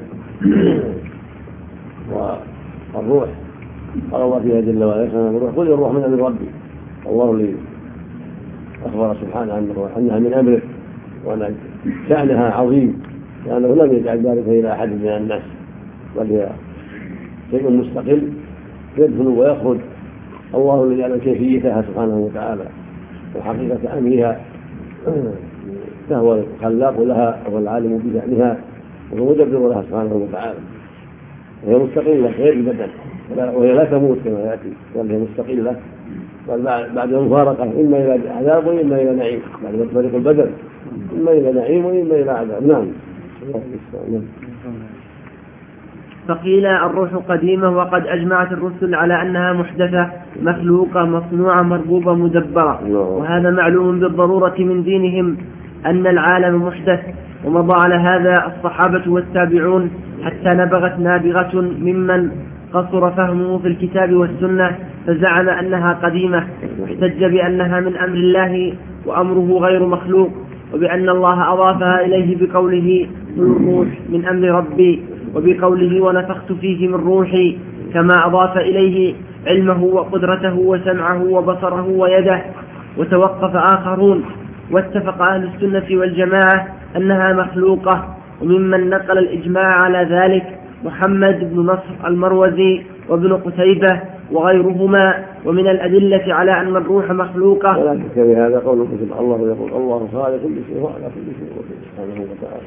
والروح قال الله فيها جل وعلا: الروح قل الروح من أمر ربي. الله الذي أخبر سبحانه أنها من أمره وأن شأنها عظيم، لأنه لم يجعل ذلك إلى أحد من الناس، بل هي شيء مستقل يدخل ويخرج. الله الذي يعلم كيفيتها سبحانه وتعالى وحقيقة أمرها، فهو الخلاق لها والعالم بشأنها ومدبر لها سبحانه وتعالى. وهي مستقلة غير البدن، وهي لا تموت كما يأتي، بل هي مستقلة بعد المفارقة إما إلى عذاب وإما إلى نعيم، بعد ما تفارق البدن إما إلى نعيم وإما إلى عذاب. نعم. فقيل الروح قديمة وقد أجمعت الرسل على أنها محدثة مخلوقة مصنوعة مربوبة مدبرة، وهذا معلوم بالضرورة من دينهم أن العالم محدث، ومضى على هذا الصحابة والتابعون حتى نبغت نابغة ممن قصر فهمه في الكتاب والسنة فزعم أنها قديمة، واحتج بأنها من أمر الله وأمره غير مخلوق، وبأن الله أضافها إليه بقوله الروح من أمر ربي، وبقوله ونفخت فيه من روحي، كما أضاف إليه علمه وقدرته وسمعه وبصره ويده. وتوقف آخرون، واتفق أهل السنة والجماعة أنها مخلوقة، وممن نقل الإجماع على ذلك محمد بن نصر المروزي وابن قتيبة وغيرهما. ومن الأدلة على أن الروح مخلوقة ولا شك بهذا قوله سبحانه الله يقول الله خالق كل شيء وعلى كل شيء وكيل سبحانه وتعالى.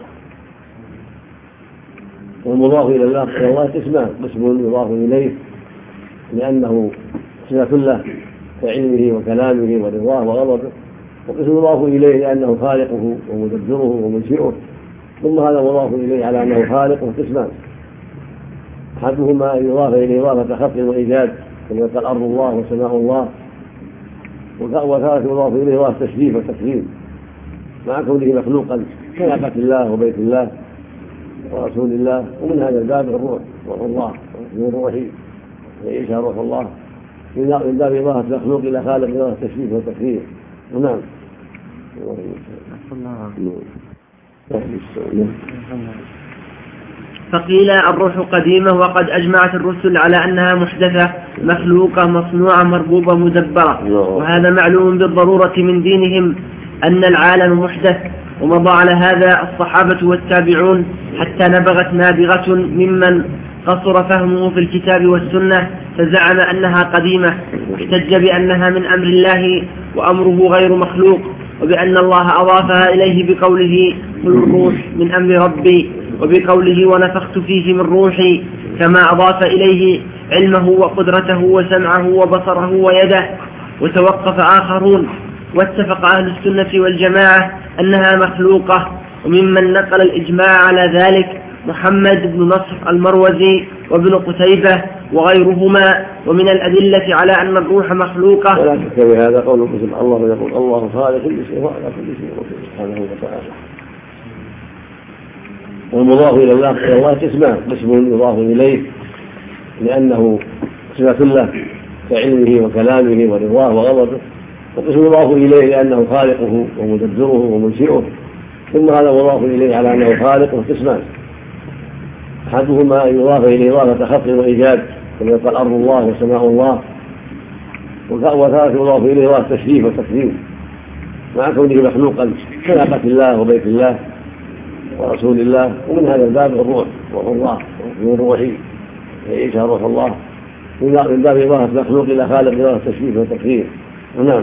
والمضاف إلى الله إلى الله اسمان، قسم يضاف إليه لأنه صفة له كعلمه وكلامه ورضاه وغضبه، وقسم يضاف إليه لأنه خالقه ومدبره ومنشئه، ثم هذا مضاف إليه على أنه خالقه قسمان، أحدهما يضاف إليه إضافة خلق وإيجاد كما قال أرض الله وسماء الله، وثالث يضاف إليه إضافة تشريف وتكريم مع كونه مخلوقا كنعمة الله وبيت الله ورسول الله. ومن هذا الباب الروح روح الله من روحي يعيش روح الله من باب إضافة مخلوق إلى خالق إضافة تشريف وتكريم. نعم. فقيل الروح قديمة وقد أجمعت الرسل على أنها محدثة مخلوقة مصنوعة مربوبة مدبرة، وهذا معلوم بالضرورة من دينهم أن العالم محدث، ومضى على هذا الصحابة والتابعون حتى نبغت نابغة ممن قصر فهمه في الكتاب والسنة فزعم أنها قديمة، واحتج بأنها من أمر الله وأمره غير مخلوق، وبأن الله أضافها إليه بقوله الروح من أمر ربي، وبقوله ونفخت فيه من روحي، كما أضاف إليه علمه وقدرته وسمعه وبصره ويده. وتوقف آخرون، واتفق أهل السنة والجماعة أنها مخلوقة، وممن نقل الإجماع على ذلك محمد بن نصر المروزي وابن قتيبة وغيرهما. ومن الأدلة على أن الروح مخلوقة ولا شك بهذا قوله سبحانه الله يقول الله خالق كل شيء وعلى كل شيء وكيل سبحانه وتعالى. والمضاف إلى الله إلى الله قسمان، قسم يضاف إليه لأنه صفة له كعلمه وكلامه ورضاه وغضبه، وقسم يضاف إليه لأنه خالقه ومدبره ومنشئه، ثم هذا مضاف إليه على أنه خالقه قسمان، أحدهما يضاف إليه إضافة خلق وإيجاد كما قال أرض الله وسماء الله، وثالث يضاف إليه إضافة تشريف وتكريم مع كونه مخلوقا كنعمة الله وبيت الله ورسول الله. ومن هذا الباب الروح روح الله من روحي يعيش روح الله من باب إضافة مخلوق إلى خالق إضافة تشريف وتكريم. نعم.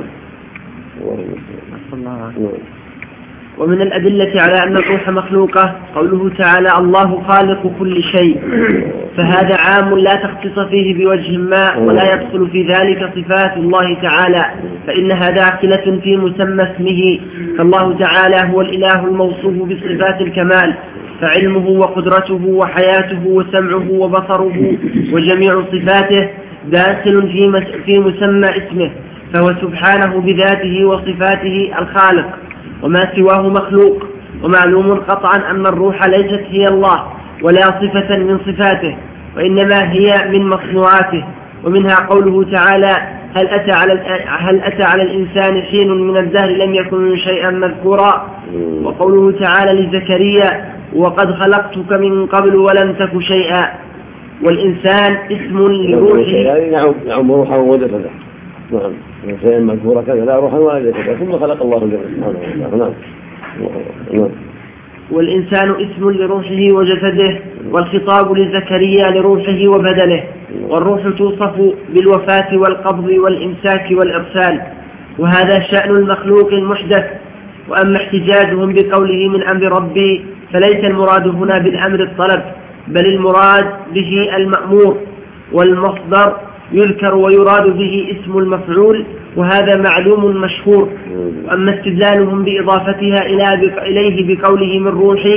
ومن الأدلة على أن الروح مخلوقة قوله تعالى الله خالق كل شيء، فهذا عام لا تخصص فيه بوجه ما، ولا يدخل في ذلك صفات الله تعالى، فإنها داخلة في مسمى اسمه، فالله تعالى هو الإله الموصوف بصفات الكمال، فعلمه وقدرته وحياته وسمعه وبصره وجميع صفاته داخل في مسمى اسمه، فهو سبحانه بذاته وصفاته الخالق، وما سواه مخلوق. ومعلوم قطعا أن الروح ليست هي الله ولا صفة من صفاته، وإنما هي من مصنوعاته. ومنها قوله تعالى هل أتى على, هل أتى على الإنسان حين من الدهر لم يكن شيئا مذكورا، وقوله تعالى لزكريا وقد خلقتك من قبل ولم تك شيئا. والإنسان اسم لروحه يعم روحه وجسده، نعم شيئا مذكورا كذا لا روحا ولا جسدا، ثم خلق الله الجسد سبحانه وتعالى. نعم. والإنسان اسم لروحه وجسده، والخطاب لزكريا لروحه وبدنه، والروح توصف بالوفاة والقبض والإمساك والإرسال، وهذا شأن المخلوق المحدث. وأما احتجاجهم بقوله من أمر ربي فليس المراد هنا بالأمر الطلب، بل المراد به المأمور، والمصدر يذكر ويراد به اسم المفعول، وهذا معلوم مشهور. وأما استدلالهم بإضافتها إليه بقوله من روحي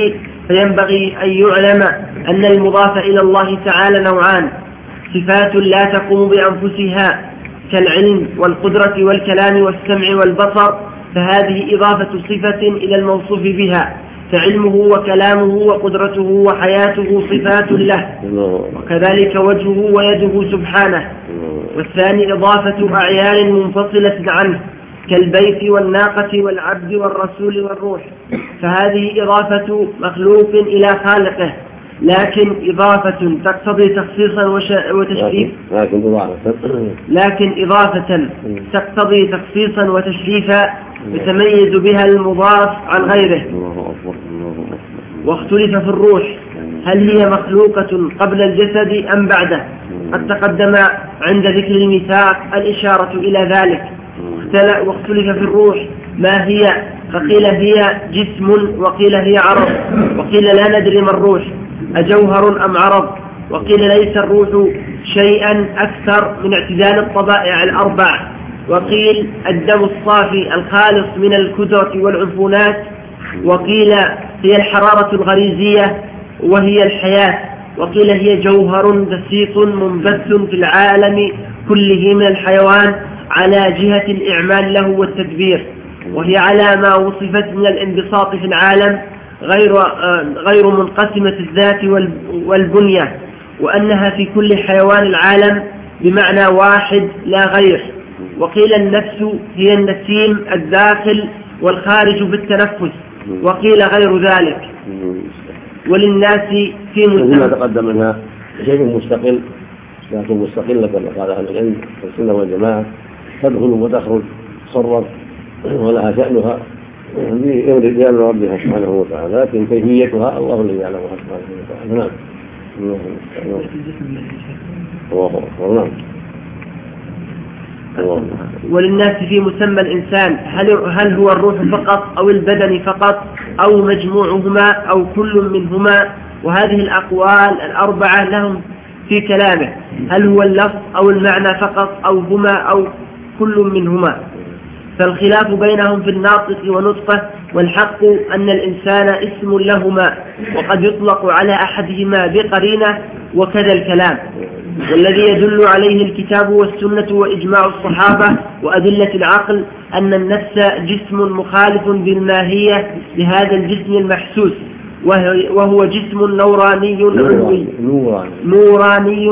فينبغي أن يعلم أن المضاف إلى الله تعالى نوعان: صفات لا تقوم بأنفسها كالعلم والقدرة والكلام والسمع والبصر، فهذه إضافة صفة إلى الموصوف بها، فعلمه وكلامه وقدرته وحياته صفات له، وكذلك وجهه ويده سبحانه. والثاني إضافة أعيان منفصلة عنه كالبيت والناقة والعبد والرسول والروح، فهذه إضافة مخلوق إلى خالقه، لكن إضافة تقتضي تخصيصا وتشريف لكن إضافة لكن إضافة تقتضي تخصيصا وتشريفا يتميز بها المضاف عن غيره. واختلف في الروح هل هي مخلوقة قبل الجسد أم بعده؟ قد تقدم عند ذكر الميثاق الإشارة إلى ذلك. واختلف في الروح ما هي، فقيل هي جسم وقيل هي عرض، وقيل لا ندري ما الروح أجوهر أم عرض، وقيل ليس الروح شيئا أكثر من اعتدال الطبائع الأربع، وقيل الدم الصافي الخالص من الكدرة والعفونات، وقيل هي الحرارة الغريزية وهي الحياة، وقيل هي جوهر دسيق منبث في العالم كله من الحيوان على جهة الإعمال له والتدبير، وهي على ما وصفت من الانبساط في العالم غير غير منقسمة الذات والبنية، وأنها في كل حيوان العالم بمعنى واحد لا غير. وقيل النفس هي النسيم الداخل والخارج بالتنفس، وقيل غير ذلك. وللناس في ما تقدم منها شيء مستقل، لكن مستقلة كما قال أهل العلم والسنة والجماعة، تدخل وتخرج تصرف ولها شأنها بأمر ربها سبحانه وتعالى، لكن كيفيتها الله الذي يعلمها سبحانه وتعالى. نعم. وللناس في مسمى الإنسان هل هل هو الروح فقط أو البدن فقط أو مجموعهما أو كل منهما؟ وهذه الأقوال الأربعة لهم في كلامه، هل هو اللفظ أو المعنى فقط أو هما أو كل منهما؟ فالخلاف بينهم في الناطق ونطقه، والحق أن الإنسان اسم لهما، وقد يطلق على أحدهما بقرينة وكذا الكلام. والذي يدل عليه الكتاب والسنة وإجماع الصحابة وأدلة العقل أن النفس جسم مخالف بالماهية لهذا الجسم المحسوس، وهو جسم نوراني علوي نوراني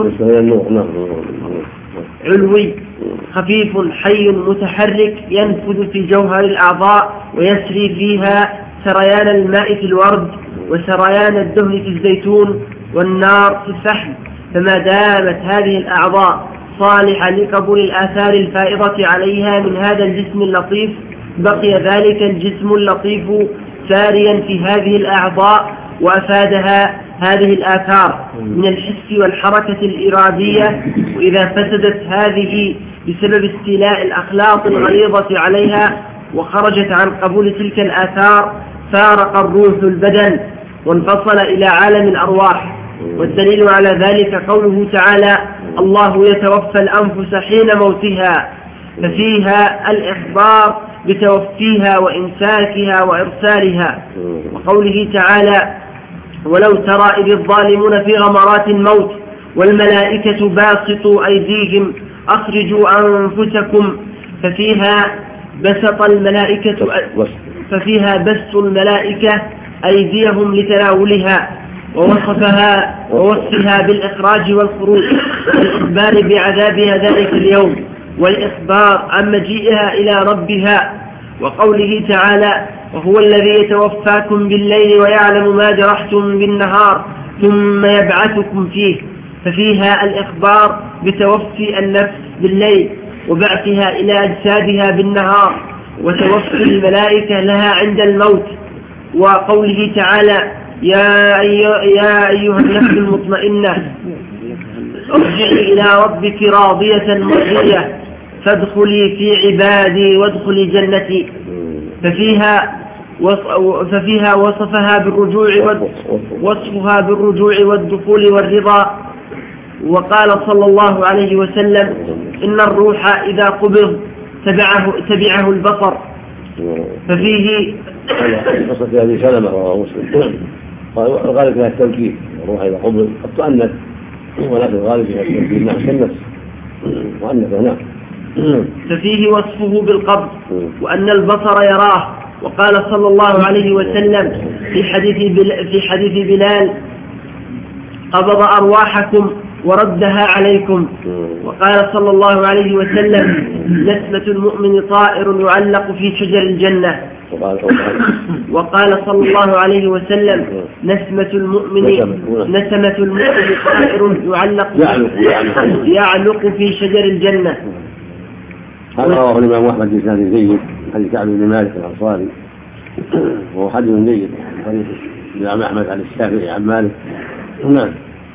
علوي خفيف حي متحرك ينفذ في جوهر الأعضاء ويسري فيها سريان الماء في الورد وسريان الدهن في الزيتون والنار في الفحم. فما دامت هذه الأعضاء صالحة لقبول الآثار الفائضة عليها من هذا الجسم اللطيف، بقي ذلك الجسم اللطيف ساريا في هذه الأعضاء وأفادها هذه الآثار من الحس والحركة الإرادية. وإذا فسدت هذه بسبب استيلاء الأخلاق الغليظة عليها وخرجت عن قبول تلك الآثار، فارق الروح البدن وانفصل إلى عالم الأرواح. والدليل على ذلك قوله تعالى: الله يتوفى الأنفس حين موتها، ففيها الإخبار بتوفيها وإمساكها وإرسالها. وقوله تعالى: ولو ترى إذ الظالمون في غمرات الموت والملائكة باسطوا أيديهم أخرجوا أنفسكم، ففيها بسط الملائكة ففيها بسط الملائكة أيديهم لتناولها ووصفها ووصفها بالإخراج والخروج والإخبار بعذابها ذلك اليوم والإخبار عن مجيئها إلى ربها. وقوله تعالى: وهو الذي يتوفاكم بالليل ويعلم ما جرحتم بالنهار ثم يبعثكم فيه، ففيها الإخبار بتوفي النفس بالليل وبعثها إلى أجسادها بالنهار وتوفي الملائكة لها عند الموت. وقوله تعالى: يا أيها, يا أيها النفس المطمئنة ارجعي إلى ربك راضية مرضية فادخلي في عبادي وادخلي جنتي، ففيها ففيها وصفها بالرجوع وصفها بالرجوع والدخول والرضا. وقال صلى الله عليه وسلم: إن الروح إذا قبض تبعه, تبعه البصر. ففيه قصة هذه سلمة رواه مسلم والغالب فيها التوكيد، الروح إذا قبل قد تؤنث ولكن الغالب فيها التوكيد. نعم كالنفس مؤنث. نعم. ففيه وصفه بالقبض وأن البصر يراه. وقال صلى الله عليه وسلم في حديث في حديث بلال: قبض أرواحكم وردها عليكم. وقال صلى الله عليه وسلم: نسمة المؤمن طائر يعلق في شجر الجنة. وقال صلى الله عليه وسلم: نسمة المؤمن نسمة المؤمن طائر يعلق يعلق في شجر الجنة. هذا رواه الإمام أحمد بن زيد حديث كعب بن مالك الأنصاري، وهو حديث جيد حديث الإمام أحمد عن الشافعي عن مالك. نعم.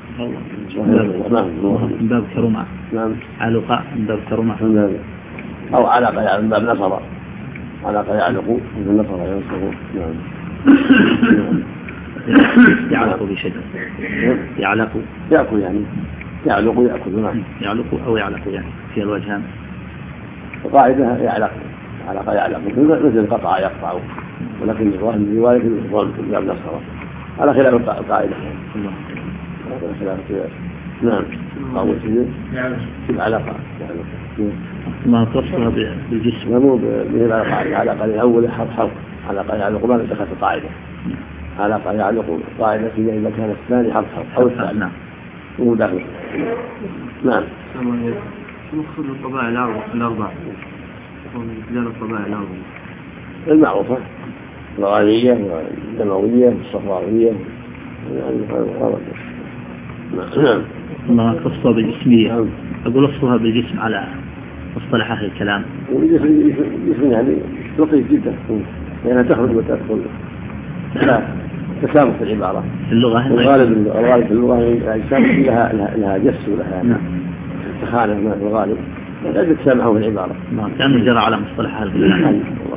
من باب كرمة. نعم. علقاء من باب كرمة. أو علقة يعني من باب نصر، علقة يعلق من نصر ينصر. نعم. يعلق بشجر. يعلق. يأكل يعني. يعلق يأكل. نعم. يعلق أو يعلق يعني في الوجهان. القاعدة يعلق، علق يعلق مثل قطع يقطع، ولكن الرواية في باب نصر على خلاف القاعدة. على خلاف القياس. نعم. أول شيء العلاقة ما تصلها بالجسم. مو بالعلاقة، علاقة الأول حرف حرف، علاقة يعلق ما دخلت القاعدة. علاقة يعلق القاعدة إذا كان الثاني حرف حرف أو الثاني. نعم. مو داخل. نعم. مقصود الطبائع الأربعة ومثلان الطبائع الأربعة المعروفة: الغالية والدموية والصفراوية. نعم. ما خصها بالجسمية. أقول أصلها بالجسم على مصطلح أهل الكلام. الجسم يعني لطيف جدا لأنها تخرج وتدخل. لا تسامح في العبارة. في اللغة الغالب الغالب في اللغة الأجسام لها لها جس ولها تخانة ما في الغالب لا تسامحه في العبارة. ما كان جرى على مصطلح أهل الكلام.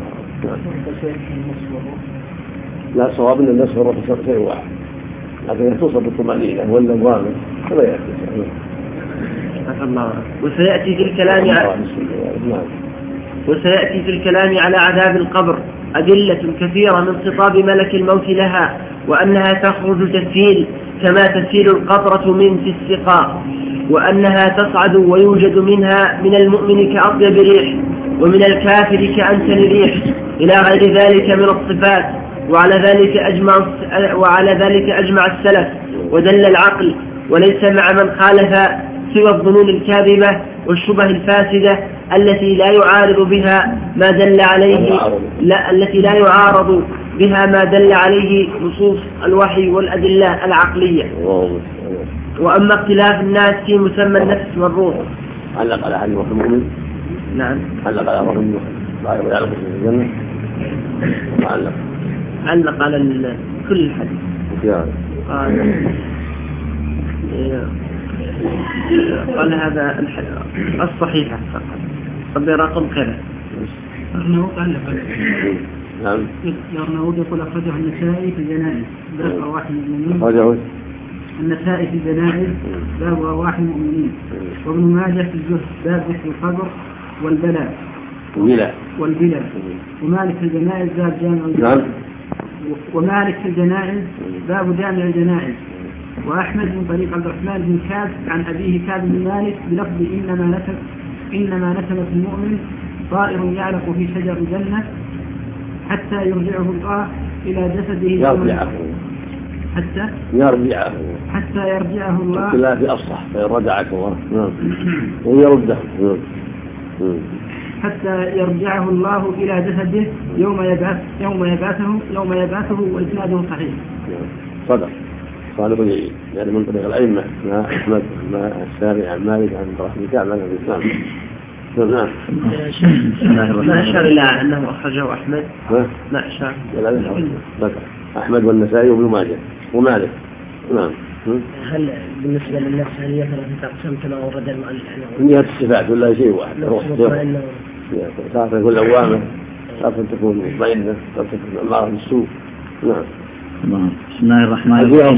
لا صواب أن الناس والروح شيء واحد، لكن توصل بالطمأنينة واللوامة فلا يأتي. وسيأتي في الكلام على وسيأتي في الكلام على عذاب القبر أدلة كثيرة من خطاب ملك الموت لها، وأنها تخرج تسيل كما تسيل القطرة من في السقاء، وأنها تصعد ويوجد منها من المؤمن كأطيب ريح ومن الكافر كأنتن ريح إلى غير ذلك من الصفات. وعلى ذلك أجمع وعلى ذلك أجمع السلف ودل العقل، وليس مع من خالف سوى الظنون الكاذبة والشبه الفاسدة التي لا يعارض بها ما دل عليه لا التي لا يعارض بها ما دل عليه نصوص الوحي والأدلة العقلية. وأما اختلاف الناس في مسمى النفس والروح. علق على حديث المؤمن. نعم. علق على روح المؤمن. علق في الجنة. علق. علق على كل الحديث. قال قال هذا الصحيحة قد رقم كذا. أرناؤوط علق. نعم. أرناؤوط يقول أخرجه النسائي في الجنائز باب أرواح المؤمنين. أخرجه النسائي في الجنائز باب أرواح المؤمنين. وابن ماجه في الزهد باب ذكر القبر والبلاء والبلاء. ومالك في الجنائز باب جامع الجنائز. ومالك في الجنائز باب جامع الجنائز. وأحمد من طريق عبد الرحمن بن كعب عن أبيه كعب بن مالك بلفظ إنما نسم إنما نسمت المؤمن طائر يعلق في شجر الجنة حتى يرجعه الله إلى جسده يرجعه حتى يرجعه حتى يرجعه الله. لا في أصح فيرجعك الله. نعم. ويرده حتى يرجعه الله إلى جسده يوم يبعث يوم يبعثه يوم يبعثه وإسناده صحيح. صدق. قالوا بجيء يعني من طريق الأئمة مع أحمد مع الشافعي عن مالك عن رحمه كعب عن الإسلام. نعم. ما أشار إلى أنه أخرجه أحمد. ما أشار. أحمد والنسائي وابن ماجه ومالك. نعم. هل بالنسبة للنفس هل هي ثلاثة أقسام كما ورد المؤلف؟ من جهة الصفات ولا شيء واحد. ساعة تكون لوامة، ساعة تكون مطمئنة، ساعة تكون أمارة بالسوء. نعم. بسم الله الرحمن الرحيم.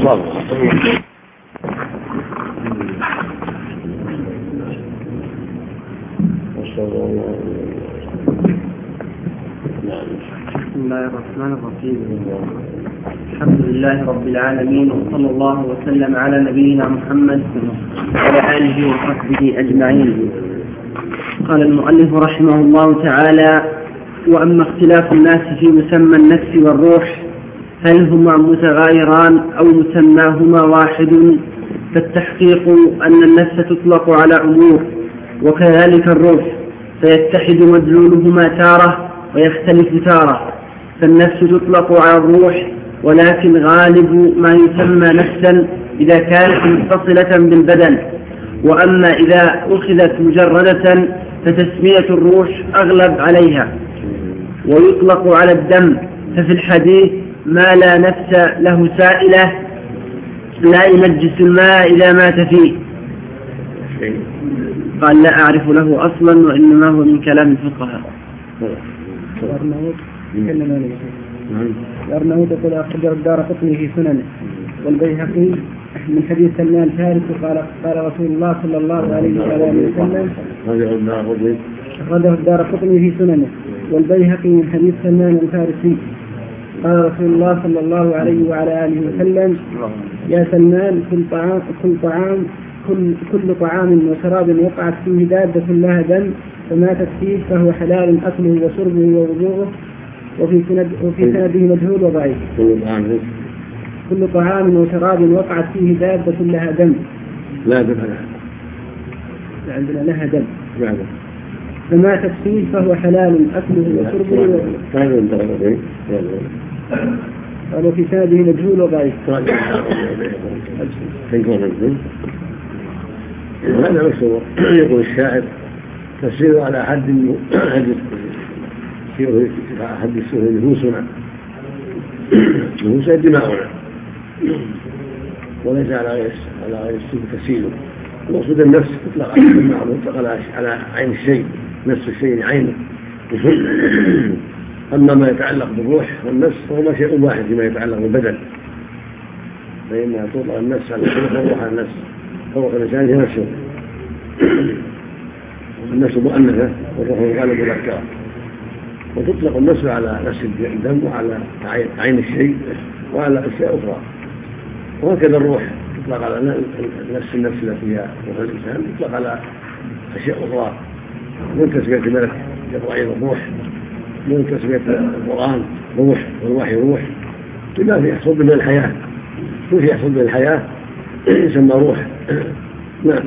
بسم الله الرحمن الرحيم. الرحمن الرحيم. الحمد لله رب العالمين، وصلى الله وسلم على نبينا محمد وعلى آله وصحبه أجمعين. قال المؤلف رحمه الله تعالى: وأما اختلاف الناس في مسمى النفس والروح هل هما متغايران أو مسماهما واحد، فالتحقيق أن النفس تطلق على أمور، وكذلك الروح، فيتحد مدلولهما تارة ويختلف تارة. فالنفس تطلق على الروح، ولكن غالب ما يسمى نفسا إذا كانت متصلة بالبدن، وأما إذا أخذت مجردة فتسمية الروح أغلب عليها. ويطلق على الدم، ففي الحديث: ما لا نفس له سائلة لا ينجس الماء إذا مات فيه. قال: لا أعرف له أصلا، وإنما هو من كلام الفقهاء. الأرناؤوط يقول: أخرجه الدارقطني في سننه، والبيهقي من حديث سلمان الفارسي قال قال رسول الله صلى الله عليه وآله وسلم. أخرجه الدارقطني في سننه، والبيهقي من حديث سلمان الفارسي قال رسول الله صلى الله عليه وعلى آله وسلم: يا سلمان، كل طعام كل طعام كل كل طعام وشراب وقعت فيه دابة لها دم فماتت فيه فهو حلال أكله وشربه ووضوءه. وفي سند وفي سنده مجهول وضعيف. كل طعام وشراب وقعت فيه دابة لها دم لا دم لها عندنا لها دم فماتت فيه فهو حلال أكله وشربه. قالوا في سنده مجهول وضعيف. هذا مشهور. يقول الشاعر: تسير على حد حد السهل نفوسنا، نفوس دماؤنا، وليس على غير على غير السوء تسيل. المقصود النفس تطلق على المعروف، تطلق على عين الشيء، نفس الشيء عينه. أما ما يتعلق بالروح والنفس فهو شيء واحد فيما يتعلق بالبدن، فإنها تطلق النفس على الروح والروح على النفس. فوق الإنسان في نفسه، النفس مؤنثة والروح غالب الأفكار. وتطلق النفس على نفس الدم وعلى عين الشيء وعلى أشياء أخرى. وهكذا الروح تطلق على نفس النفس التي هي روح الإنسان، تطلق على أشياء أخرى من تسمية الملك يقرأ أيضا روح، من تسمية القرآن روح، والوحي روح، بما في يحصل به الحياة، كل شيء يحصل به الحياة يسمى روح. نعم.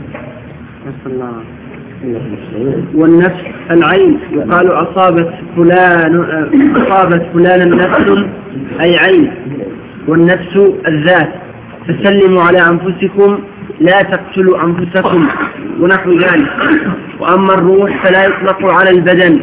والنفس العين، يقال أصابت فلان أصابت فلانا نفس أي عين، والنفس الذات. فسلموا على أنفسكم لا تقتلوا أنفسكم ونحو ذلك. وأما الروح فلا يطلق على البدن،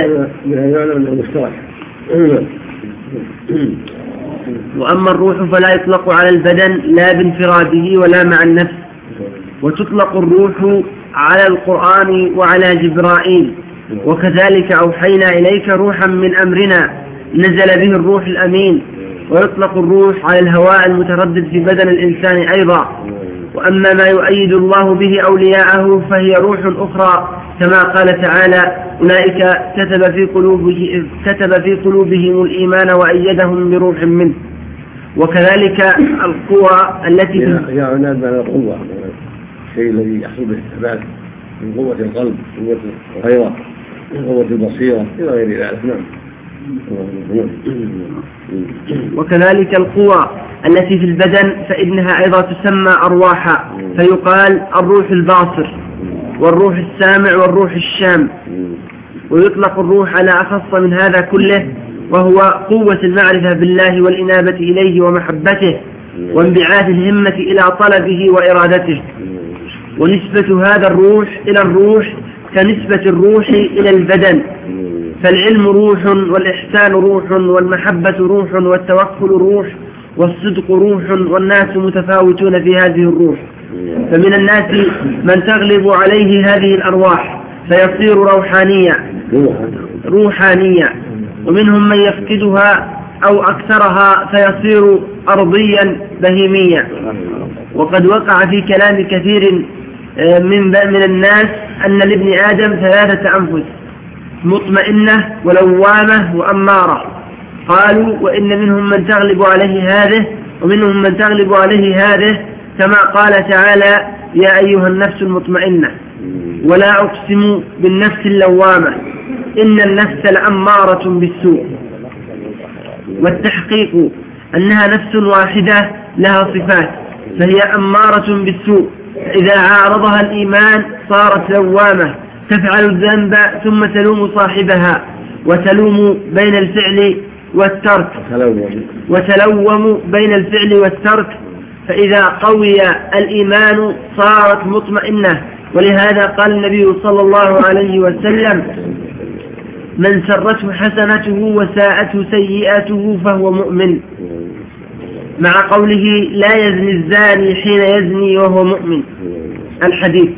وأما الروح فلا يطلق على البدن لا بانفراده ولا مع النفس. وتطلق الروح على القرآن وعلى جبرائيل. وكذلك أوحينا إليك روحا من أمرنا نزل به الروح الأمين. ويطلق الروح على الهواء المتردد في بدن الإنسان أيضا. وأما ما يؤيد الله به أولياءه فهي روح أخرى، كما قال تعالى: أولئك كتب في قلوبهم كتب في قلوبهم الإيمان وأيدهم بروح منه. وكذلك القوى التي يا عناد على القوة، الشيء الذي يحصل به الثبات من قوة القلب، قوة الغيرة، قوة البصيرة إلى غير ذلك. نعم. وكذلك القوى التي في البدن فإنها أيضا تسمى أرواحا، فيقال الروح الباصر والروح السامع والروح الشام. ويطلق الروح على أخص من هذا كله، وهو قوة المعرفة بالله والإنابة إليه ومحبته وانبعاث الهمة إلى طلبه وإرادته. ونسبة هذا الروح إلى الروح كنسبة الروح إلى البدن، فالعلم روح، والإحسان روح، والمحبة روح، والتوكل روح، والصدق روح، والناس متفاوتون في هذه الروح. فمن الناس من تغلب عليه هذه الأرواح فيصير روحانيا روحانيا ومنهم من يفقدها أو أكثرها فيصير أرضيا بهيميا. وقد وقع في كلام كثير من من الناس أن لابن آدم ثلاثة أنفس: مطمئنة ولوامة وأمارة. قالوا وإن منهم من تغلب عليه هذه ومنهم من تغلب عليه هذه كما قال تعالى يا أيها النفس المطمئنة. ولا أقسم بالنفس اللوامة إن النفس لأمارة بالسوء. والتحقيق أنها نفس واحدة لها صفات فهي أمارة بالسوء، إذا عارضها الإيمان صارت لوامة تفعل الذنب ثم تلوم صاحبها وتلوم بين الفعل والترك وتلوم بين الفعل والترك فإذا قوي الإيمان صارت مطمئنة. ولهذا قال النبي صلى الله عليه وسلم من سرته حسنته وساءته سيئته فهو مؤمن، مع قوله لا يزني الزاني حين يزني وهو مؤمن الحديث.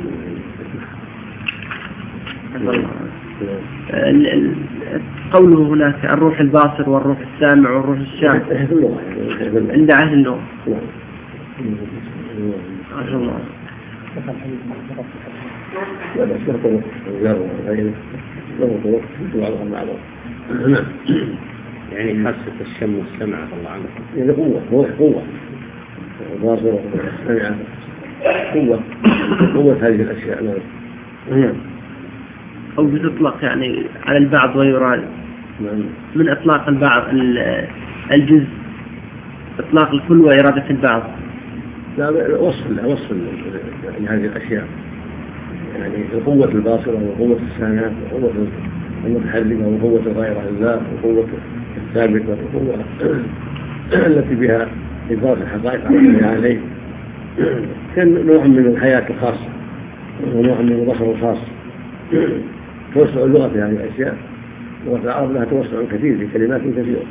قوله هناك الروح الباصر والروح السامع والروح الشامع عند أهل اللغة. يعني حاسة الشم والسمع الله عنه يعني قوة روح قوة باصرة سمعة قوة قوة هذه الأشياء. نعم. أو بتطلق يعني على البعض ويراد من إطلاق البعض الجزء إطلاق الكل وإرادة البعض. لا وصل لا وصل لهذه الأشياء يعني القوة الباصرة وقوة السامعة وقوة المتحركة وقوة الغير الله وقوة الثابتة وقوة التي بها إدراك الحقائق عليه كان نوع من الحياة الخاصة ونوع من البصر الخاص. توسع اللغة في هذه الأشياء، لغة العرب لها توسع كثير في كلمات كثيرة.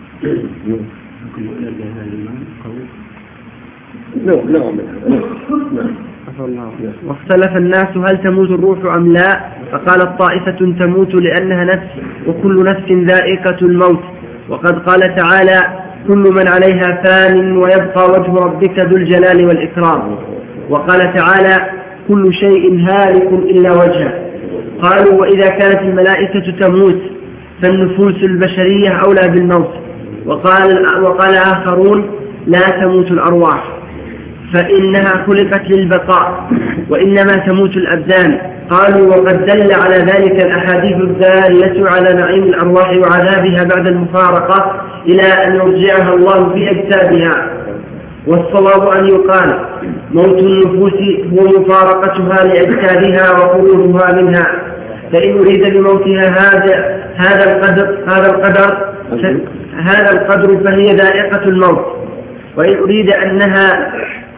نعم نعم نعم. واختلف الناس هل تموت الروح أم لا، فقالت طائفة تموت لأنها نفس وكل نفس ذائقة الموت، وقد قال تعالى كل من عليها فان ويبقى وجه ربك ذو الجلال والإكرام، وقال تعالى كل شيء هالك إلا وجهه. قالوا وإذا كانت الملائكة تموت فالنفوس البشرية أولى بالموت. وقال, وقال آخرون لا تموت الأرواح فإنها خلقت للبقاء وإنما تموت الأبدان. قالوا وقد دل على ذلك الأحاديث الدالة على نعيم الأرواح وعذابها بعد المفارقة إلى أن يرجعها الله في أجسادها. والصواب أن يقال موت النفوس هو مفارقتها لأجسادها وخروجها منها، فإن أريد بموتها هذا هذا القدر هذا القدر هذا القدر فهي ذائقة الموت، وإن أريد أنها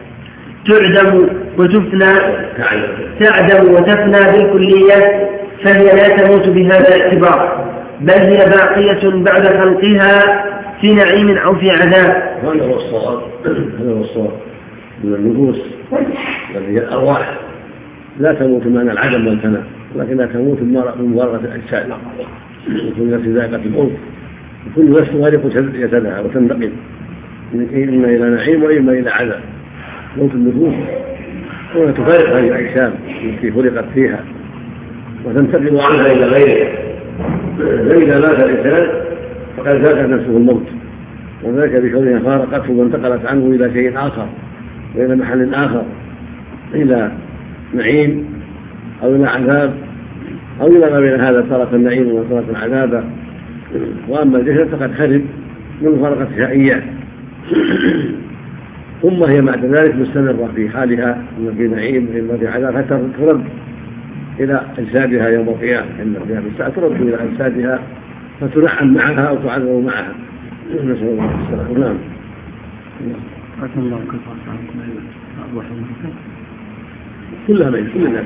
تعدم وتفنى تعدم وتفنى بالكلية فهي لا تموت بهذا الاعتبار، بل هي باقية بعد خلقها في نعيم أو في عذاب. هذا هو الصواب هذا هو الصواب من النفوس التي هي الأرواح لا تموت معنى العدم والفناء، لكنها تموت بمبارقة الأجساد. وكل نفس ذائقة الموت وكل نفس غارق جسدها وتنتقل إما إلى نعيم وإما إلى عذاب. موت النفوس هو تفارق هذه الأجسام التي خلقت فيها وتنتقل عنها إلى غيرها، فإذا مات الإنسان فقد ذاق نفسه الموت، وذلك بكونها فارقته وانتقلت عنه إلى شيء آخر وإلى محل آخر، إلى نعيم أو إلى عذاب أو إلى ما بين هذا ترك النعيم وترك العذاب. وأما الجسد فقد خرج من فرقتها إياه ثم هي بعد ذلك مستمرة في حالها إما في نعيم وإما في عذاب حتى ترد إلى أجسادها يوم القيامة، إن القيامة الساعة ترد إلى أجسادها فتنعم معها أو تعذب معها. نسأل الله السلامة. نعم. كلها ميت كل الناس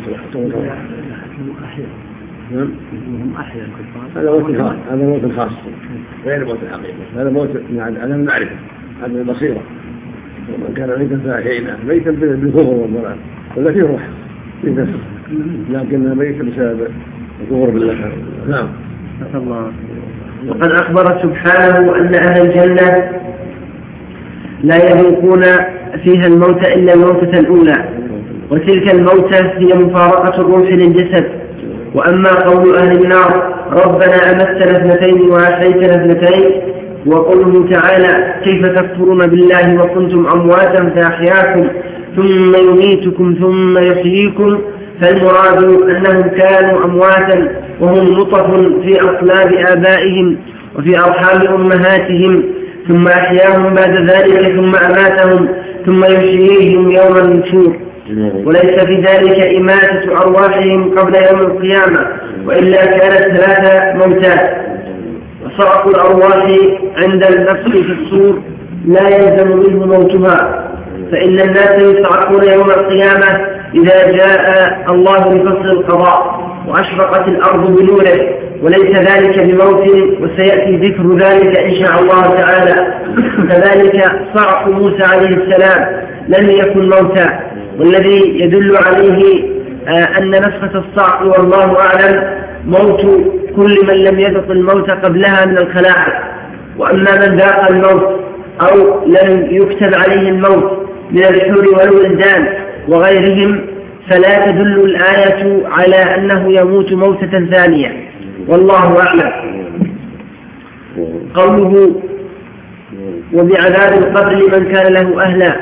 نعم. هذا موت خاص هذا موت خاص غير موت الحقيقة، هذا موت على المعرفة هذا البصيرة. ومن كان ميتا فأحييناه ميتا بالكفر والضلال ولا فيه روح في نفسه لكنها ميتا بسبب الكفر بالله. نعم. الله. وقد أخبر سبحانه أن أهل الجنة لا يذوقون فيها الموت إلا الموتة الأولى، وتلك الموتة هي مفارقة الروح للجسد. وأما قول أهل النار ربنا أمتنا اثنتين وأحييتنا اثنتين وقوله تعالى كيف تكفرون بالله وكنتم أمواتا فأحياكم ثم يميتكم ثم يحييكم، فالمراد أنهم كانوا أمواتا وهم نطف في أصلاب آبائهم وفي أرحام أمهاتهم، ثم أحياهم بعد ذلك ثم أماتهم ثم يحييهم يوم النشور، وليس في ذلك إماتة أرواحهم قبل يوم القيامة، وإلا كانت ثلاثة موتات. وصعق الأرواح عند النفخ في الصور لا يلزم منه موتها، فإن الناس يصعقون يوم القيامة إذا جاء الله لفصل القضاء وأشرقت الأرض بنوره، وليس ذلك بموت، وسيأتي ذكر ذلك إن شاء الله تعالى. كذلك صعق موسى عليه السلام لم يكن موتا، والذي يدل عليه أن نفخة الصعق والله أعلم موت كل من لم يذق الموت قبلها من الخلائق. وأما من ذاق الموت أو لم يكتب عليه الموت من الحور والولدان وغيرهم فلا تدل الآية على أنه يموت موتة ثانية، والله أعلم. قوله وبعذاب القبر لمن كان له أهلا.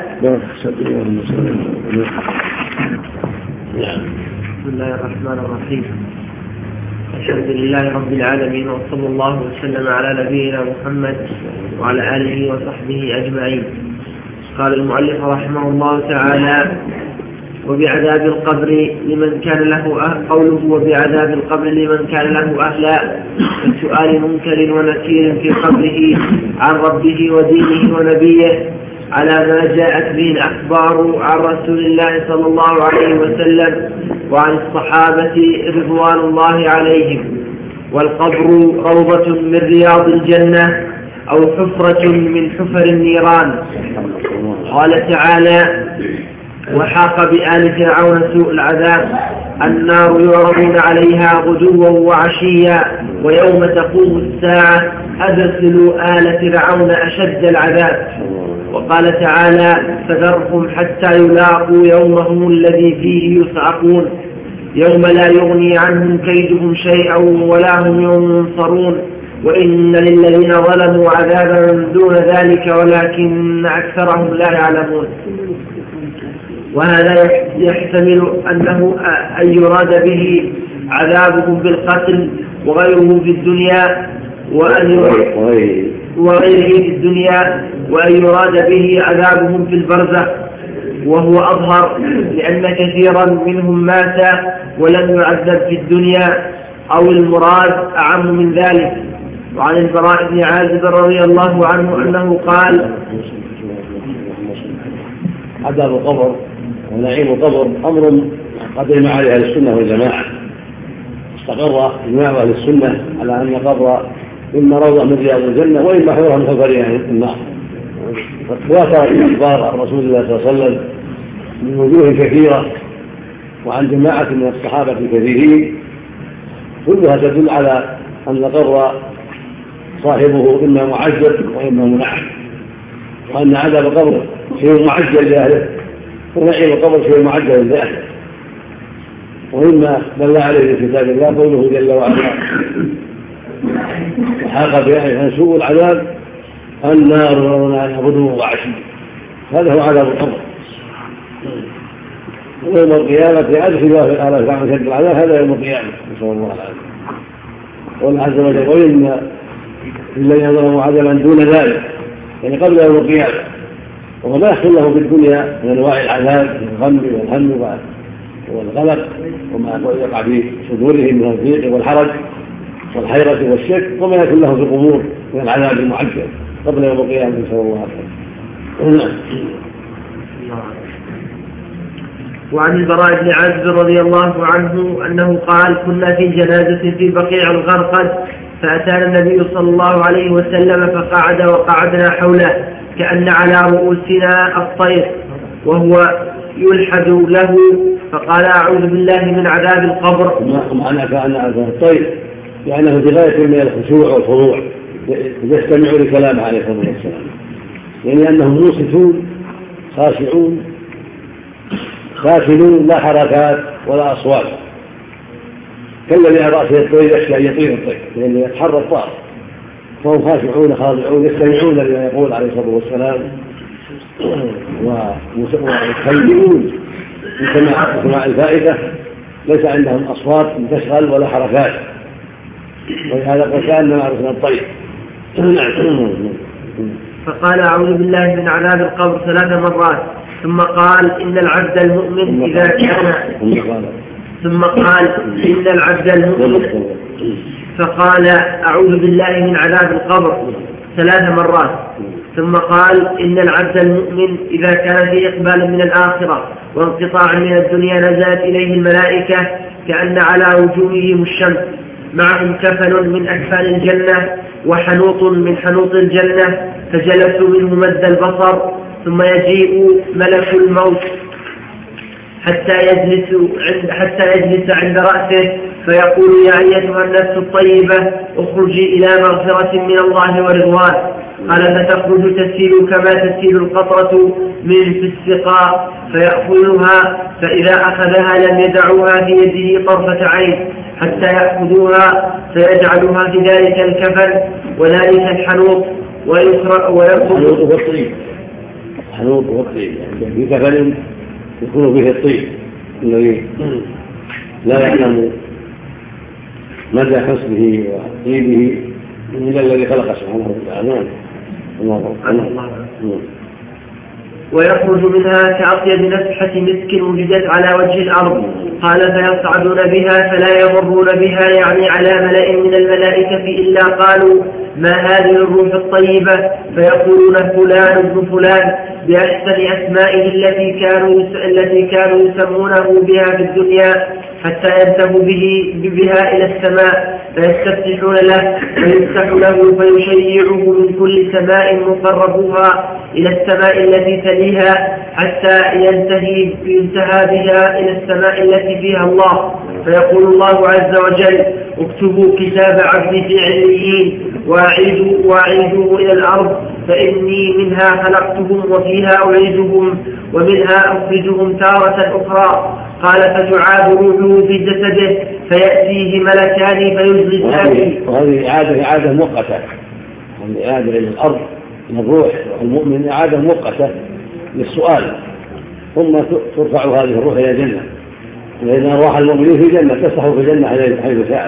بسم الله الرحمن الرحيم، الحمد لله رب العالمين، وصلى الله وسلم على نبينا محمد وعلى آله وصحبه أجمعين. قال المؤلف رحمه الله تعالى وبعذاب القبر لمن كان له أهل. قوله وبعذاب القبر لمن كان له أهلا، السؤال منكر ونكير في قبره عن ربه ودينه ونبيه على ما جاءت به الأخبار عن رسول الله صلى الله عليه وسلم وعن الصحابة رضوان الله عليهم. والقبر روضة من رياض الجنة أو حفرة من حفر النيران. قال تعالى وحاق بآل فرعون سوء العذاب، النار يعرضون عليها غدوا وعشيا ويوم تقوم الساعة أدخلوا آل فرعون أشد العذاب. وقال تعالى فذرهم حتى يلاقوا يومهم الذي فيه يصعقون، يوم لا يغني عنهم كيدهم شيئا ولا هم ينصرون، وإن للذين ظلموا عذابا دون ذلك ولكن أكثرهم لا يعلمون. وهذا يحتمل أنه أن يراد به عذابهم بالقتل وغيره في الدنيا وأن وغيره في الدنيا وأن يراد به عذابهم في البرزخ، وهو أظهر لأن كثيرا منهم مات ولم يعذب في الدنيا، أو المراد أعم من ذلك. وعن البراء بن عازب رضي الله عنه أنه قال عذاب القبر ونعيم القبر أمر قد اجمع عليه أهل السنة والجماعة، استقر إجماع أهل السنة على أن القبر إما روضة من رياض الجنة وإما حفرة من حفر النار. وتواترت الأخبار عن رسول الله صلى الله عليه وسلم من وجوه كثيرة وعن جماعة من الصحابة كثيرين، كلها تدل على أن القبر صاحبه إما معجل وإما منعم، وأن عذاب القبر شيء معجل لأهله ونعيم القبر شيء معجل لأهله. وإما دل عليه في كتاب الله قوله جل وعلا وحاق بأهلها سوء العذاب النار يرون عنها غدوا وعشيا، هذا هو عذاب القبر. ويوم القيامة أدخلوا آل فرعون أشد العذاب، هذا يوم القيامة نسأل الله العافية. قال عز وجل وإن للذين ظلموا عذابا دون ذلك، يعني قبل يوم القيامة، وما يحصل له في الدنيا من أنواع العذاب من الغم والهم والغلق وما يقع في صدورهم من الضيق والحرج والحيرة والشك، وما يكون له في القبور من العذاب المعجل قبل يوم القيامة نسأل الله العافية. وعن البراء بن عازب رضي الله عنه أنه قال كنا في جنازة في بقيع الغرقد، فأتانا النبي صلى الله عليه وسلم فقعد وقعدنا حوله كأن على رؤوسنا الطير وهو يلحد له، فقال أعوذ بالله من عذاب القبر. معنى كأن عذاب الطير لأنه في غاية من الخشوع والخضوع يستمعوا لكلامه عليه الصلاة والسلام، يعني أنهم منصتون خاشعون ساكنون لا حركات ولا أصوات، كالذي على رأسه الطير يخشى أن يطير الطير لأنه يتحرك طار، فهم خاشعون خاضعون يستمعون لما يقول عليه الصلاة والسلام ومتخيلون بسماع سماع الفائدة، ليس عندهم أصوات تشغل ولا حركات، ولهذا كأنما أرسل الطير. فقال أعوذ بالله من عذاب القبر ثلاث مرات، ثم قال إن العبد المؤمن إذا كان ثم قال إن العبد المؤمن فقال أعوذ بالله من عذاب القبر ثلاث مرات، ثم قال إن العبد المؤمن إذا كان في إقبال من الآخرة وانقطاع من الدنيا نزلت إليه الملائكة كأن على وجوههم الشمس، معهم كفن من أكفان الجنة وحنوط من حنوط الجنة، فجلسوا منه مد البصر، ثم يجيء ملك الموت حتى يجلس عند حتى يجلس عند رأسه فيقول يا أيتها النفس الطيبة اخرجي إلى مغفرة من الله ورضوان. قال فتخرج تسيل كما تسيل القطرة من في السقاء فيأخذها، فإذا أخذها لم يدعوها في يده طرفة عين حتى يأخذوها فيجعلها في ذلك الكفن وذلك الحنوط ويخرج الطيب. الحنوط والطيب يعني في كفن يكون به الطيب الذي لا يعلم مدى حسنه وطيبه إلا الذي خلق سبحانه وتعالى. الله أكبر. ويخرج منها كأطيب نفحة مسك وجدت على وجه الأرض. قال فيصعدون بها فلا يمرون بها يعني على ملأ من الملائكة إلا قالوا ما هذه الروح الطيبة، فيقولون فلان ابن فلان بأحسن أسمائه التي كانوا التي كانوا يسمونه بها في الدنيا، حتى ينتهوا به بها إلى السماء فيستفتحون له فيفتح له فيشيعه من كل سماء مقربوها إلى السماء التي تليها حتى ينتهي ينتهى بها إلى السماء التي فيها الله، فيقول الله عز وجل اكتبوا كتاب عبدي في عليين وأعيدوا وأعيدوه إلى الأرض فإني منها خلقتهم وفيها أعيدهم ومنها أخرجهم تارة أخرى. قال فتعاد روحه في جسده فيأتيه ملكان فيجلسان. وهذه إعادة إعادة مؤقتة، هذه إعادة إلى الأرض من الروح المؤمن إعادة مؤقتة للسؤال، ثم ترفع هذه الروح إلى الجنة، لأن أرواح المؤمنين في الجنة تسرح في الجنة حيث شاءت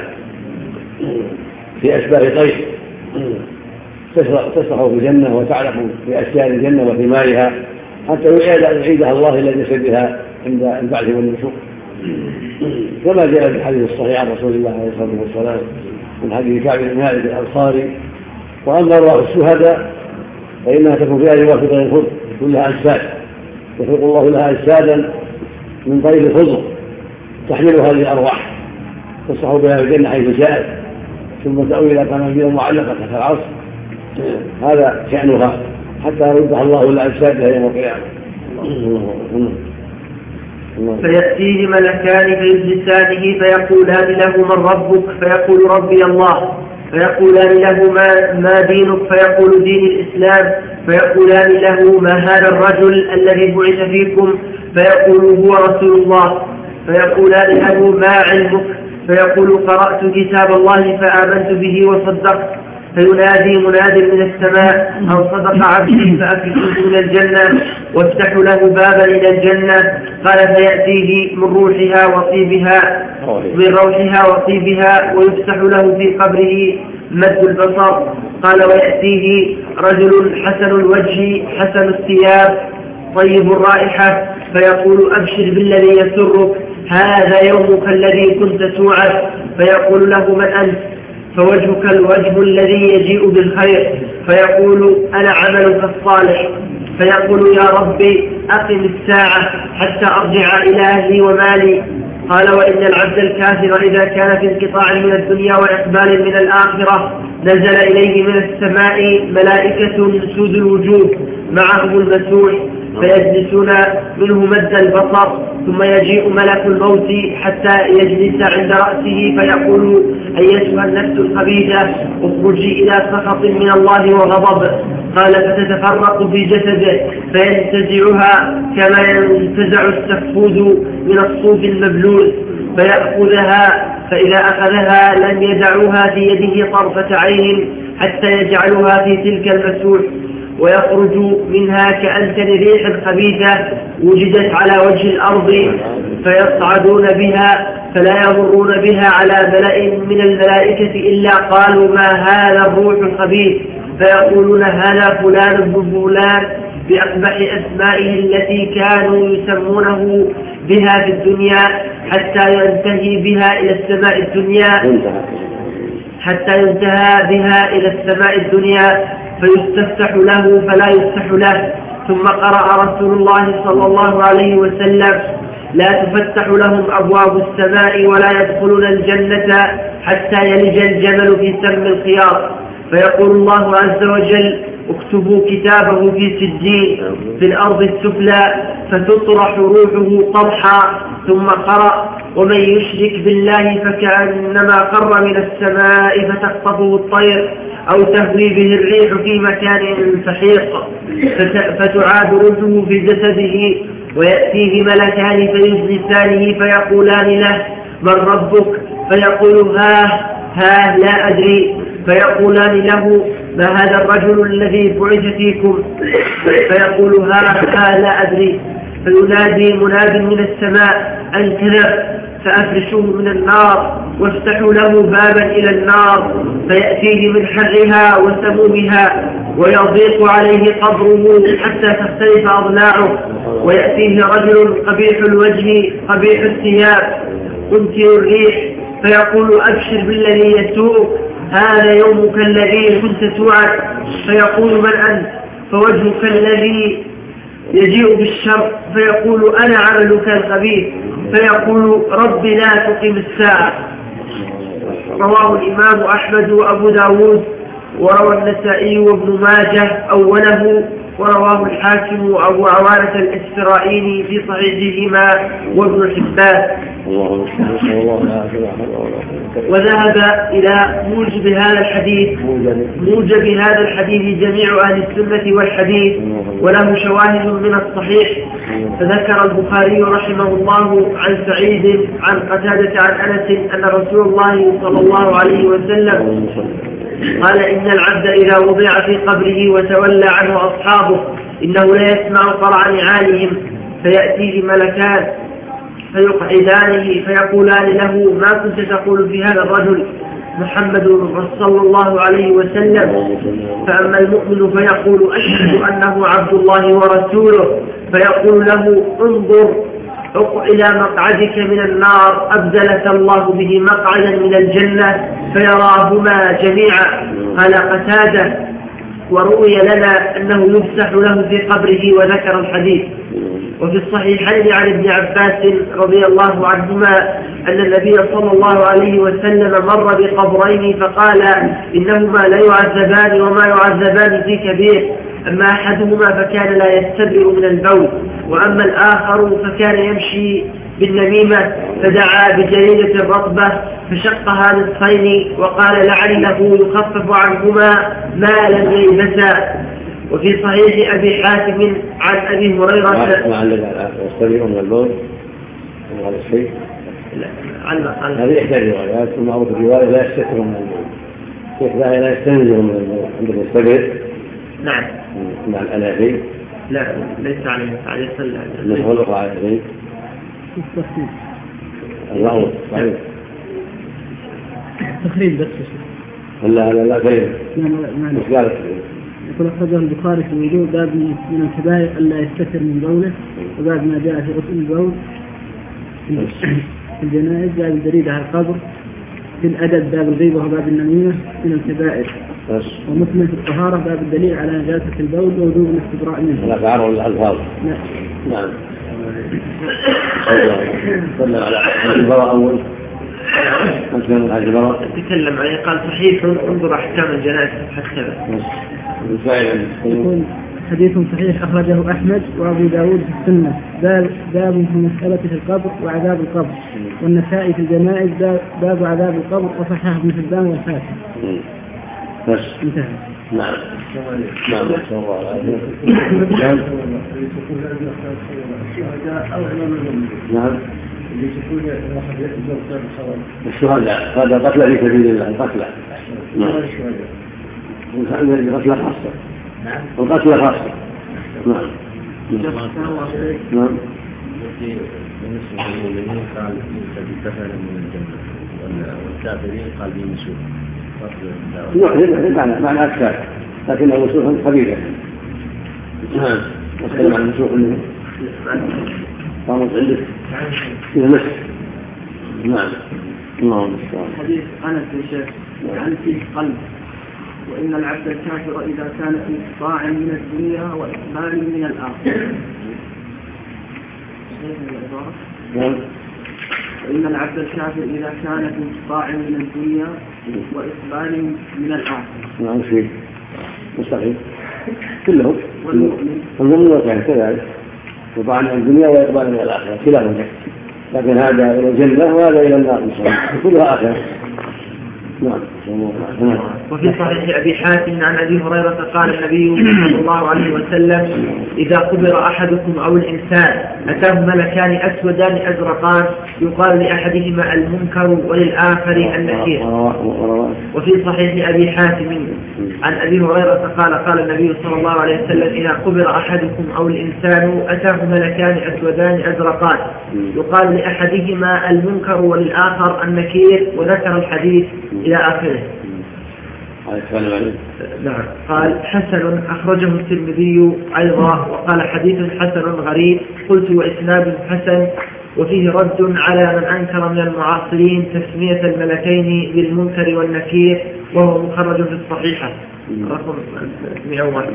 في أشباه طير، تسرح في الجنة وتعلق في أشياء الجنة وثمارها حتى يعيدها الله إلى جسدها عند البعث والنشور، كما جاء في الحديث الصحيح عن رسول الله عليه الصلاة والسلام من حديث كعب بن مالك الأنصاري. وأما أرواح الشهداء فإنها تكون فيها جوافة الخضر كلها أجساد، يخلق الله لها أجسادا من طير الخضر تحمل هذه الأرواح تصح بها في الجنة حيث شاءت، ثم تأوي إلى قناديل معلقة تحت العرش، هذا شأنها حتى يردها الله إلى أجسادها يوم القيامة. فيأتيه ملكان فيجلسانه فيقولان له من ربك؟ فيقول ربي الله. فيقولان له ما, ما دينك؟ فيقول دين الإسلام. فيقولان له ما هذا الرجل الذي بعث فيكم؟ فيقول هو رسول الله. فيقولان له ما علمك؟ فيقول قرأت كتاب الله فآمنت به وصدقت. فينادي مناد من السماء أو صدق عبدي فأكله من الجنة وافتحوا له بابا إلى الجنة. قال فيأتيه من روحها وطيبها من روحها وطيبها ويفتح له في قبره مد البصر. قال ويأتيه رجل حسن الوجه حسن الثياب طيب الرائحة فيقول أبشر بالذي يسرك، هذا يومك الذي كنت توعد. فيقول له من أنت؟ فوجهك الوجه الذي يجيء بالخير. فيقول أنا عملك الصالح. فيقول يا ربي أقم الساعة حتى أرجع إلى أهلي ومالي. قال وإن العبد الكافر إذا كان في انقطاع من الدنيا وإقبال من الآخرة نزل إليه من السماء ملائكة سود الوجوه معهم المسوح فيجلسون منه مد البصر، ثم يجيء ملك الموت حتى يجلس عند رأسه فيقول أيتها النفس الخبيثة اخرجي إلى سخط من الله وغضب. قال فتتفرق في جسده فينتزعها كما ينتزع السفود من الصوف المبلول فيأخذها، فإذا أخذها لم يدعوها في يده طرفة عين حتى يجعلها في تلك المسوح ويخرج منها كأنتن ريح خبيثة وجدت على وجه الأرض فيصعدون بها فلا يمرون بها على ملأ من الملائكة إلا قالوا ما هذا الروح الخبيث فيقولون هذا فلان بن فلان بأقبح أسمائه التي كانوا يسمونه بها في الدنيا حتى ينتهي بها إلى السماء الدنيا حتى ينتهى بها إلى السماء الدنيا فيستفتح له فلا يفتح له. ثم قرأ رسول الله صلى الله عليه وسلم لا تفتح لهم أبواب السماء ولا يدخلون الجنة حتى يلج الجمل في سم الخياط فيقول الله عز وجل اكتبوا كتابه في سجين في الأرض السفلى فتطرح روحه طرحا. ثم قرأ ومن يشرك بالله فكأنما قر من السماء فتخطفه الطير أو تهوي به الريح في مكان سحيق فتعاد روحه في جسده ويأتيه ملكان فيجلسانه فيقولان له من ربك فيقول ها ها لا أدري فيقولان له ما هذا الرجل الذي بعث فيكم فيقول ها ها لا أدري فينادي مناد من السماء أن كذب فأفرشوه من النار وافتحوا له بابا إلى النار فيأتيه من حرها وسمومها ويضيق عليه قبره حتى تختلف أضلاعه ويأتيه رجل قبيح الوجه قبيح الثياب منتن الريح فيقول أبشر بالذي يسوء هذا يومك الذي كنت توعد فيقول من أنت فوجهك الذي يجيء بالشر فيقول أنا عملك الخبيث فيقول رب لا تقم الساعة. رواه الإمام أحمد وأبو داود وروى النسائي وابن ماجه أوله ورواه الحاكم وأبو عوانة الإسرائيلي في صحيحهما وابن حبان. وذهب إلى موجب هذا الحديث موجب هذا الحديث جميع أهل السنة والحديث وله شواهد من الصحيح. فذكر البخاري رحمه الله عن سعيد عن قتادة عن أنس أن رسول الله صلى الله عليه وسلم قال إن العبد إذا وضع في قبره وتولى عنه أصحابه إنه لا يسمع قرع نعالهم فيأتيه ملكان فيقعدانه فيقولان له ما كنت تقول في هذا الرجل محمد صلى الله عليه وسلم فأما المؤمن فيقول أشهد أنه عبد الله ورسوله فيقول له انظر إلى مقعدك من النار أبدلك الله به مقعدا من الجنة فيراهما جميعا. قال قتادة ورؤي لنا أنه يفسح له في قبره وذكر الحديث. وفي الصحيحين عن ابن عباس رضي الله عنهما أن النبي صلى الله عليه وسلم مر بقبرين فقال إنهما لا يعذبان وما يعذبان في كبير أما أحدهما فكان لا يستبرئ من البول وأما الآخر فكان يمشي بالنميمة فدعا بجريدة رطبة فشقها نصفين وقال لعله يخفف عنهما ما لم يلبسا. وفي صحيح أبي حاتم عن أبي هريرة يستبرئ من البول هذا الشيء هذه إحدى الروايات المعروف الرواية لا يستتر من البول إحداها لا يستنزل من البول عندما يستبرئ نعم مع الأنافي لا ليس عليه عليه السلام نحو الأخرى على الأنافي الله صحيح تخريب بس لا لا لا خير مش قال يقول أخرجه البخاري في وجوب باب من الكبائر ألا يستتر من بوله وباب ما جاء في غسل البول في الجنائز باب الدليل على القبر في الأدب باب الغيبة وباب النميمة من الكبائر ومسلم في الطهارة باب الدليل على نجاسة البول ووجوب الاستبراء منه. لا تعارض الألفاظ. نعم. نعم. صلى على البراء أول. أنت على البراء. تكلم عليه قال صحيح انظر أحكام الجنائز حتى. يقول حديث صحيح أخرجه أحمد وأبو داود في السنة باب باب في مسألة في القبر وعذاب القبر والنسائي في الجنائز باب عذاب القبر وصححه ابن حبان والحاكم. بس انتهى. نعم نعم ما شاء الله نعم نعم الشهداء هذا قتل في سبيل الله قتل نعم الغسلة خاصة. الغسلة خاصة. نعم. نعم. بالنسبة للمؤمنين قال بكفر من الجنة والكافرين قال بمسوح. يحرم معنى معنى أكثر لكن المسوح خبيثة. نعم. نتكلم عن المسوح منه. قامت عندك إذا مسح. نعم. اللهم استعان. حديث أنس يا شيخ عن فيه قلب وإن العبد الكافر إذا كان في إقطاع من الدنيا وإقبال من الآخرة. نعم. وإن العبد الكافر إذا كان في إقطاع من الدنيا وإقبال من الآخرة. نعم شيء مستقيم كلهم. والمؤمن المؤمن وكان كذلك وطبعا الدنيا وإقبال من الآخرة كلاهما لكن هذا إلى الجنة وهذا إلى النار إن شاء الله كلها آخرة. نعم. وفي صحيح أبي حاتم عن أبي هريرة قال النبي صلى الله عليه وسلم إذا قبر أحدكم أو الإنسان أتاه ملكان أسودان أزرقان يقال لأحدهما المنكر وللآخر النكير. وفي صحيح أبي حاتم عن أبي هريرة قال قال النبي صلى الله عليه وسلم إذا قبر أحدكم أو الإنسان أتاه ملكان أسودان أزرقان يقال لأحدهما المنكر وللآخر النكير وذكر الحديث إلى آخره. نعم. قال حسن أخرجه الترمذي أيضا وقال حديث حسن غريب. قلت وإسناد حسن وفيه رد على من أنكر من المعاصرين تسمية الملكين بالمنكر والنكير وهو مخرج في الصحيحة رقم مئة وواحد.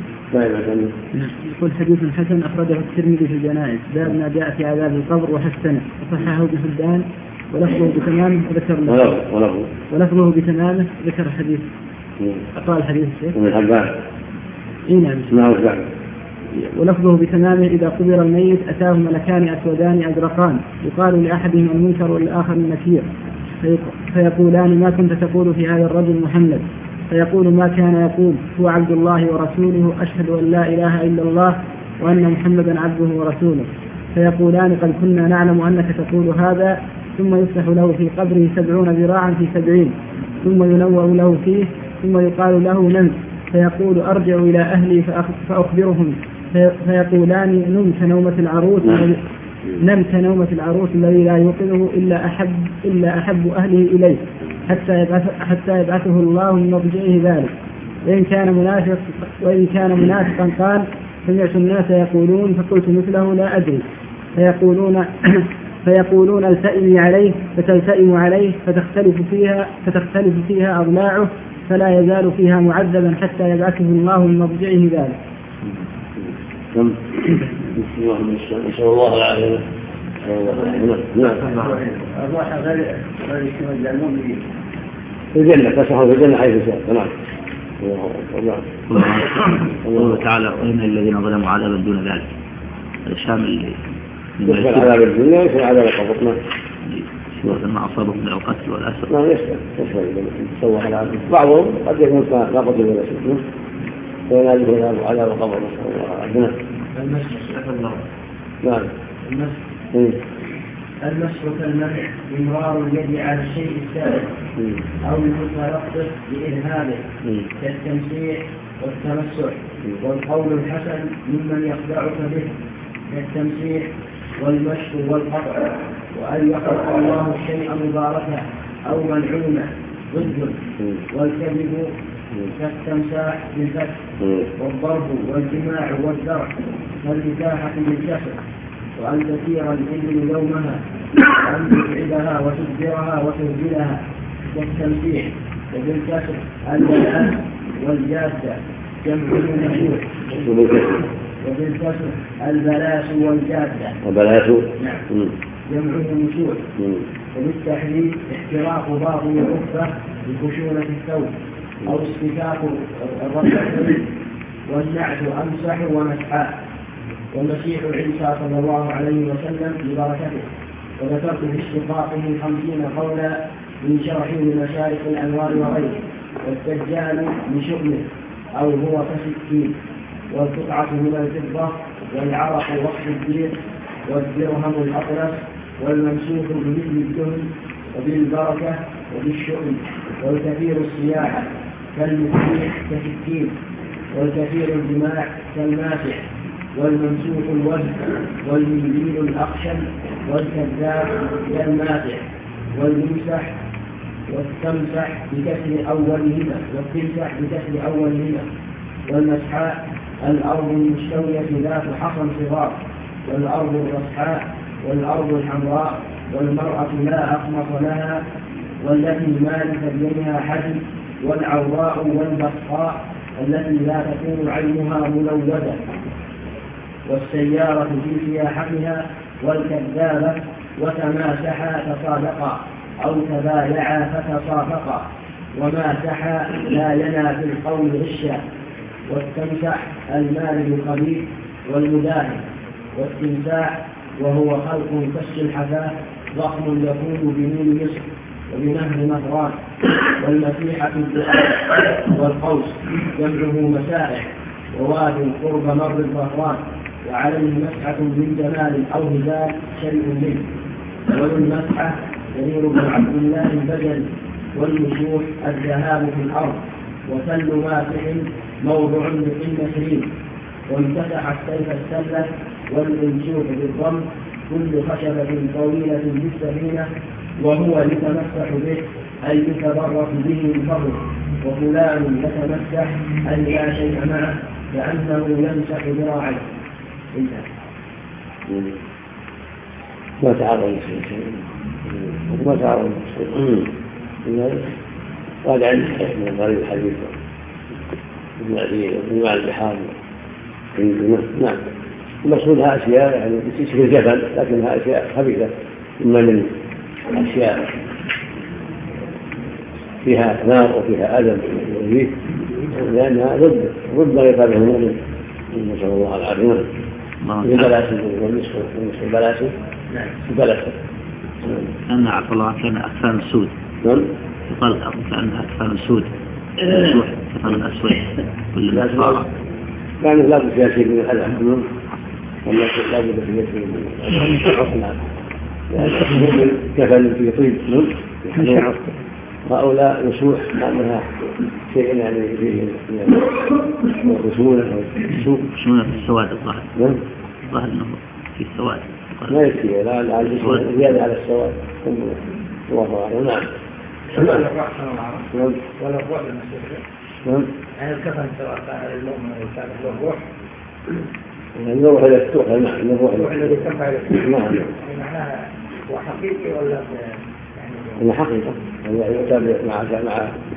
يقول حديث حسن أخرجه الترمذي في الجنائز باب ما جاء في عذاب القبر وحسنه وصححه ابن حبان ولفظه بتمامه وذكر له ولفظه بتمامه ذكر الحديث. أقرأ الحديث الشيخ ابن حبان. إيه نعم. ولفظه بتمامه إذا قبر الميت أتاه ملكان أسودان أزرقان يقال لأحدهما المنكر والآخر النكير فيقولان ما كنت تقول في هذا الرجل محمد فيقول ما كان يقول هو عبد الله ورسوله أشهد أن لا إله إلا الله وأن محمدا عبده ورسوله فيقولان قد كنا نعلم أنك تقول هذا ثم يفتح له في قبره سبعون ذراعا في سبعين ثم ينور له فيه ثم يقال له نم فيقول أرجع إلى أهلي فأخبرهم فيقولان نمت نومة العروس نمت نومة العروس الذي لا يوقظه إلا أحب إلا أحب أهله إليه حتى يبعث حتى يبعثه الله من مضجعه ذلك. وإن كان منافق وإن كان منافقا قال سمعت الناس يقولون فقلت مثله لا أدري فيقولون فيقولون التئمي عليه فتلتئم عليه فتختلف فيها فتختلف فيها أضلاعه فلا يزال فيها معذبا حتى يبعثه الله من مضجعه ذلك. نسأل الله العافية. الراحة غير غير المؤمنين. في الجنة تسعه في الجنة حيث شاء. نعم. الله تعالى إن الذين ظلموا عذابا دون ذلك الشامل يشمل عذاب الدنيا ويشمل عذاب القبر. ما أصابهم من القتل والأسر. نعم يشمل يشمل على بعضهم قد يكون لا قتل ولا أسر فينال عذاب القبر. نعم. نعم. المسح كالمسح إمرار اليد على الشيء السابق أو المتلطف بإذهابه كالتمسيح والتمسح والقول الحسن ممن يخدعك به كالتمسيح والمشط والقطع وأن يخلق الله الشيء مباركا أو ملعونا ضد والكذب كالتمساح بالفتح والضرب والجماع والزرع كالمساحة بالكسر وأن تسير الإبل يومها وأن تبعدها وتدبرها وتهزلها كالتمسيح وبالكسر البلاء والجادة جمع المشروع وبالكسر البلاس والجادة البلاس نعم جمعه مشروع وبالتحديد احتراق باطن الركبة بخشونة الثوب أو اصطفاف الركبتين والنعت أمسح ومسحاه والمسيح عيسى صلى الله عليه وسلم ببركته وذكرت في اشتقاقه خمسين قولا من شرح لمشارق الأنوار وغيره والدجال بشؤمه أو هو كسكين والقطعة من الفضة والعرق وقت الدين والدرهم الأطلس والممسوح بمثل الدهن وبالبركة وبالشؤم والكثير السياحة كالمسيح كسكين، والكثير الجماع كالماسح، والممسوح الوجه، والمنديل الأخشن، والكذاب كالماسح، والممسح والتمسح بكسر أولهما والتمسح بكسر أولهما، والمسحاء الأرض المستوية ذات حصن صغار، والأرض الرسحاء، والأرض الحمراء، والمرأة لا أقمص لها، والتي ما لتبينها حدث، والعوراء والبصقاء التي لا تكون عينها ملودة، والسيارة في سياحتها، والكذابة، وتماسحا تصادقا أو تبايعا فتصافقا، وماسحا لا ينا في القول غشا، والتمسح المال الخبيث، والمداهن، والتمساح وهو خلق كالسلحفاة ضخم يكون بنيل مصر وبنهر نهران، والمسيحة الدعاء، والقوس جمعه مسائح، وواد قرب مر الظهران، وعليه مسحة من جمال أو هزال شيء منه، والمسحة جرير بن عبد الله البجلي، والمسوح الذهاب في الأرض، وسل ماسح موضع للنسرين، وامتسح السيف السلة، والمنسوح بالضم كل خشبة طويلة بالسفينة، وهو يتمسح به أي يتبرك به من فضله، وفلان يتمسح أي لا شيء معه كأنه يمسح ذراعيه. ما تعرض شيء ما تعرض شيء راجع من غريب الحديث ابن عدي ابن البحار. نعم المقصودها أشياء يعني تشبه الجبل لكنها أشياء خبيثة، إما من أشياء فيها نار وفيها أذى وفيه لأنها ضد ضد غير المؤمن. نسأل الله العافية. البلاسل والنصف والنصف البلاسل البلاسل أن عفى الله كان أكفان السود. نعم يقال كأنها أكفان السود مسوح كفان الأسود كل ما صار يعني لا بد فيها شيء من الأذى ولا لا بد فيها شيء من الأذى كفن في طيب نعم هؤلاء مسوح لأنها شيء يعني فيه خشونة أو خشونة في السواد الظاهر. نعم الظاهر أنه في السواد ما يكفي لا لا زيادة على السواد. الله أعلم. نعم ولا الرأس ولا ولا الروح المسيح. نعم يعني الكفن سواء كان المؤمن أو الكافر له الروح. يعني الروح إلى السوح. نعم الروح الذي تنفع إلى السوح. نعم معناها هو حقيقي ولا يعني حقيقة يعني يعتبر مع مع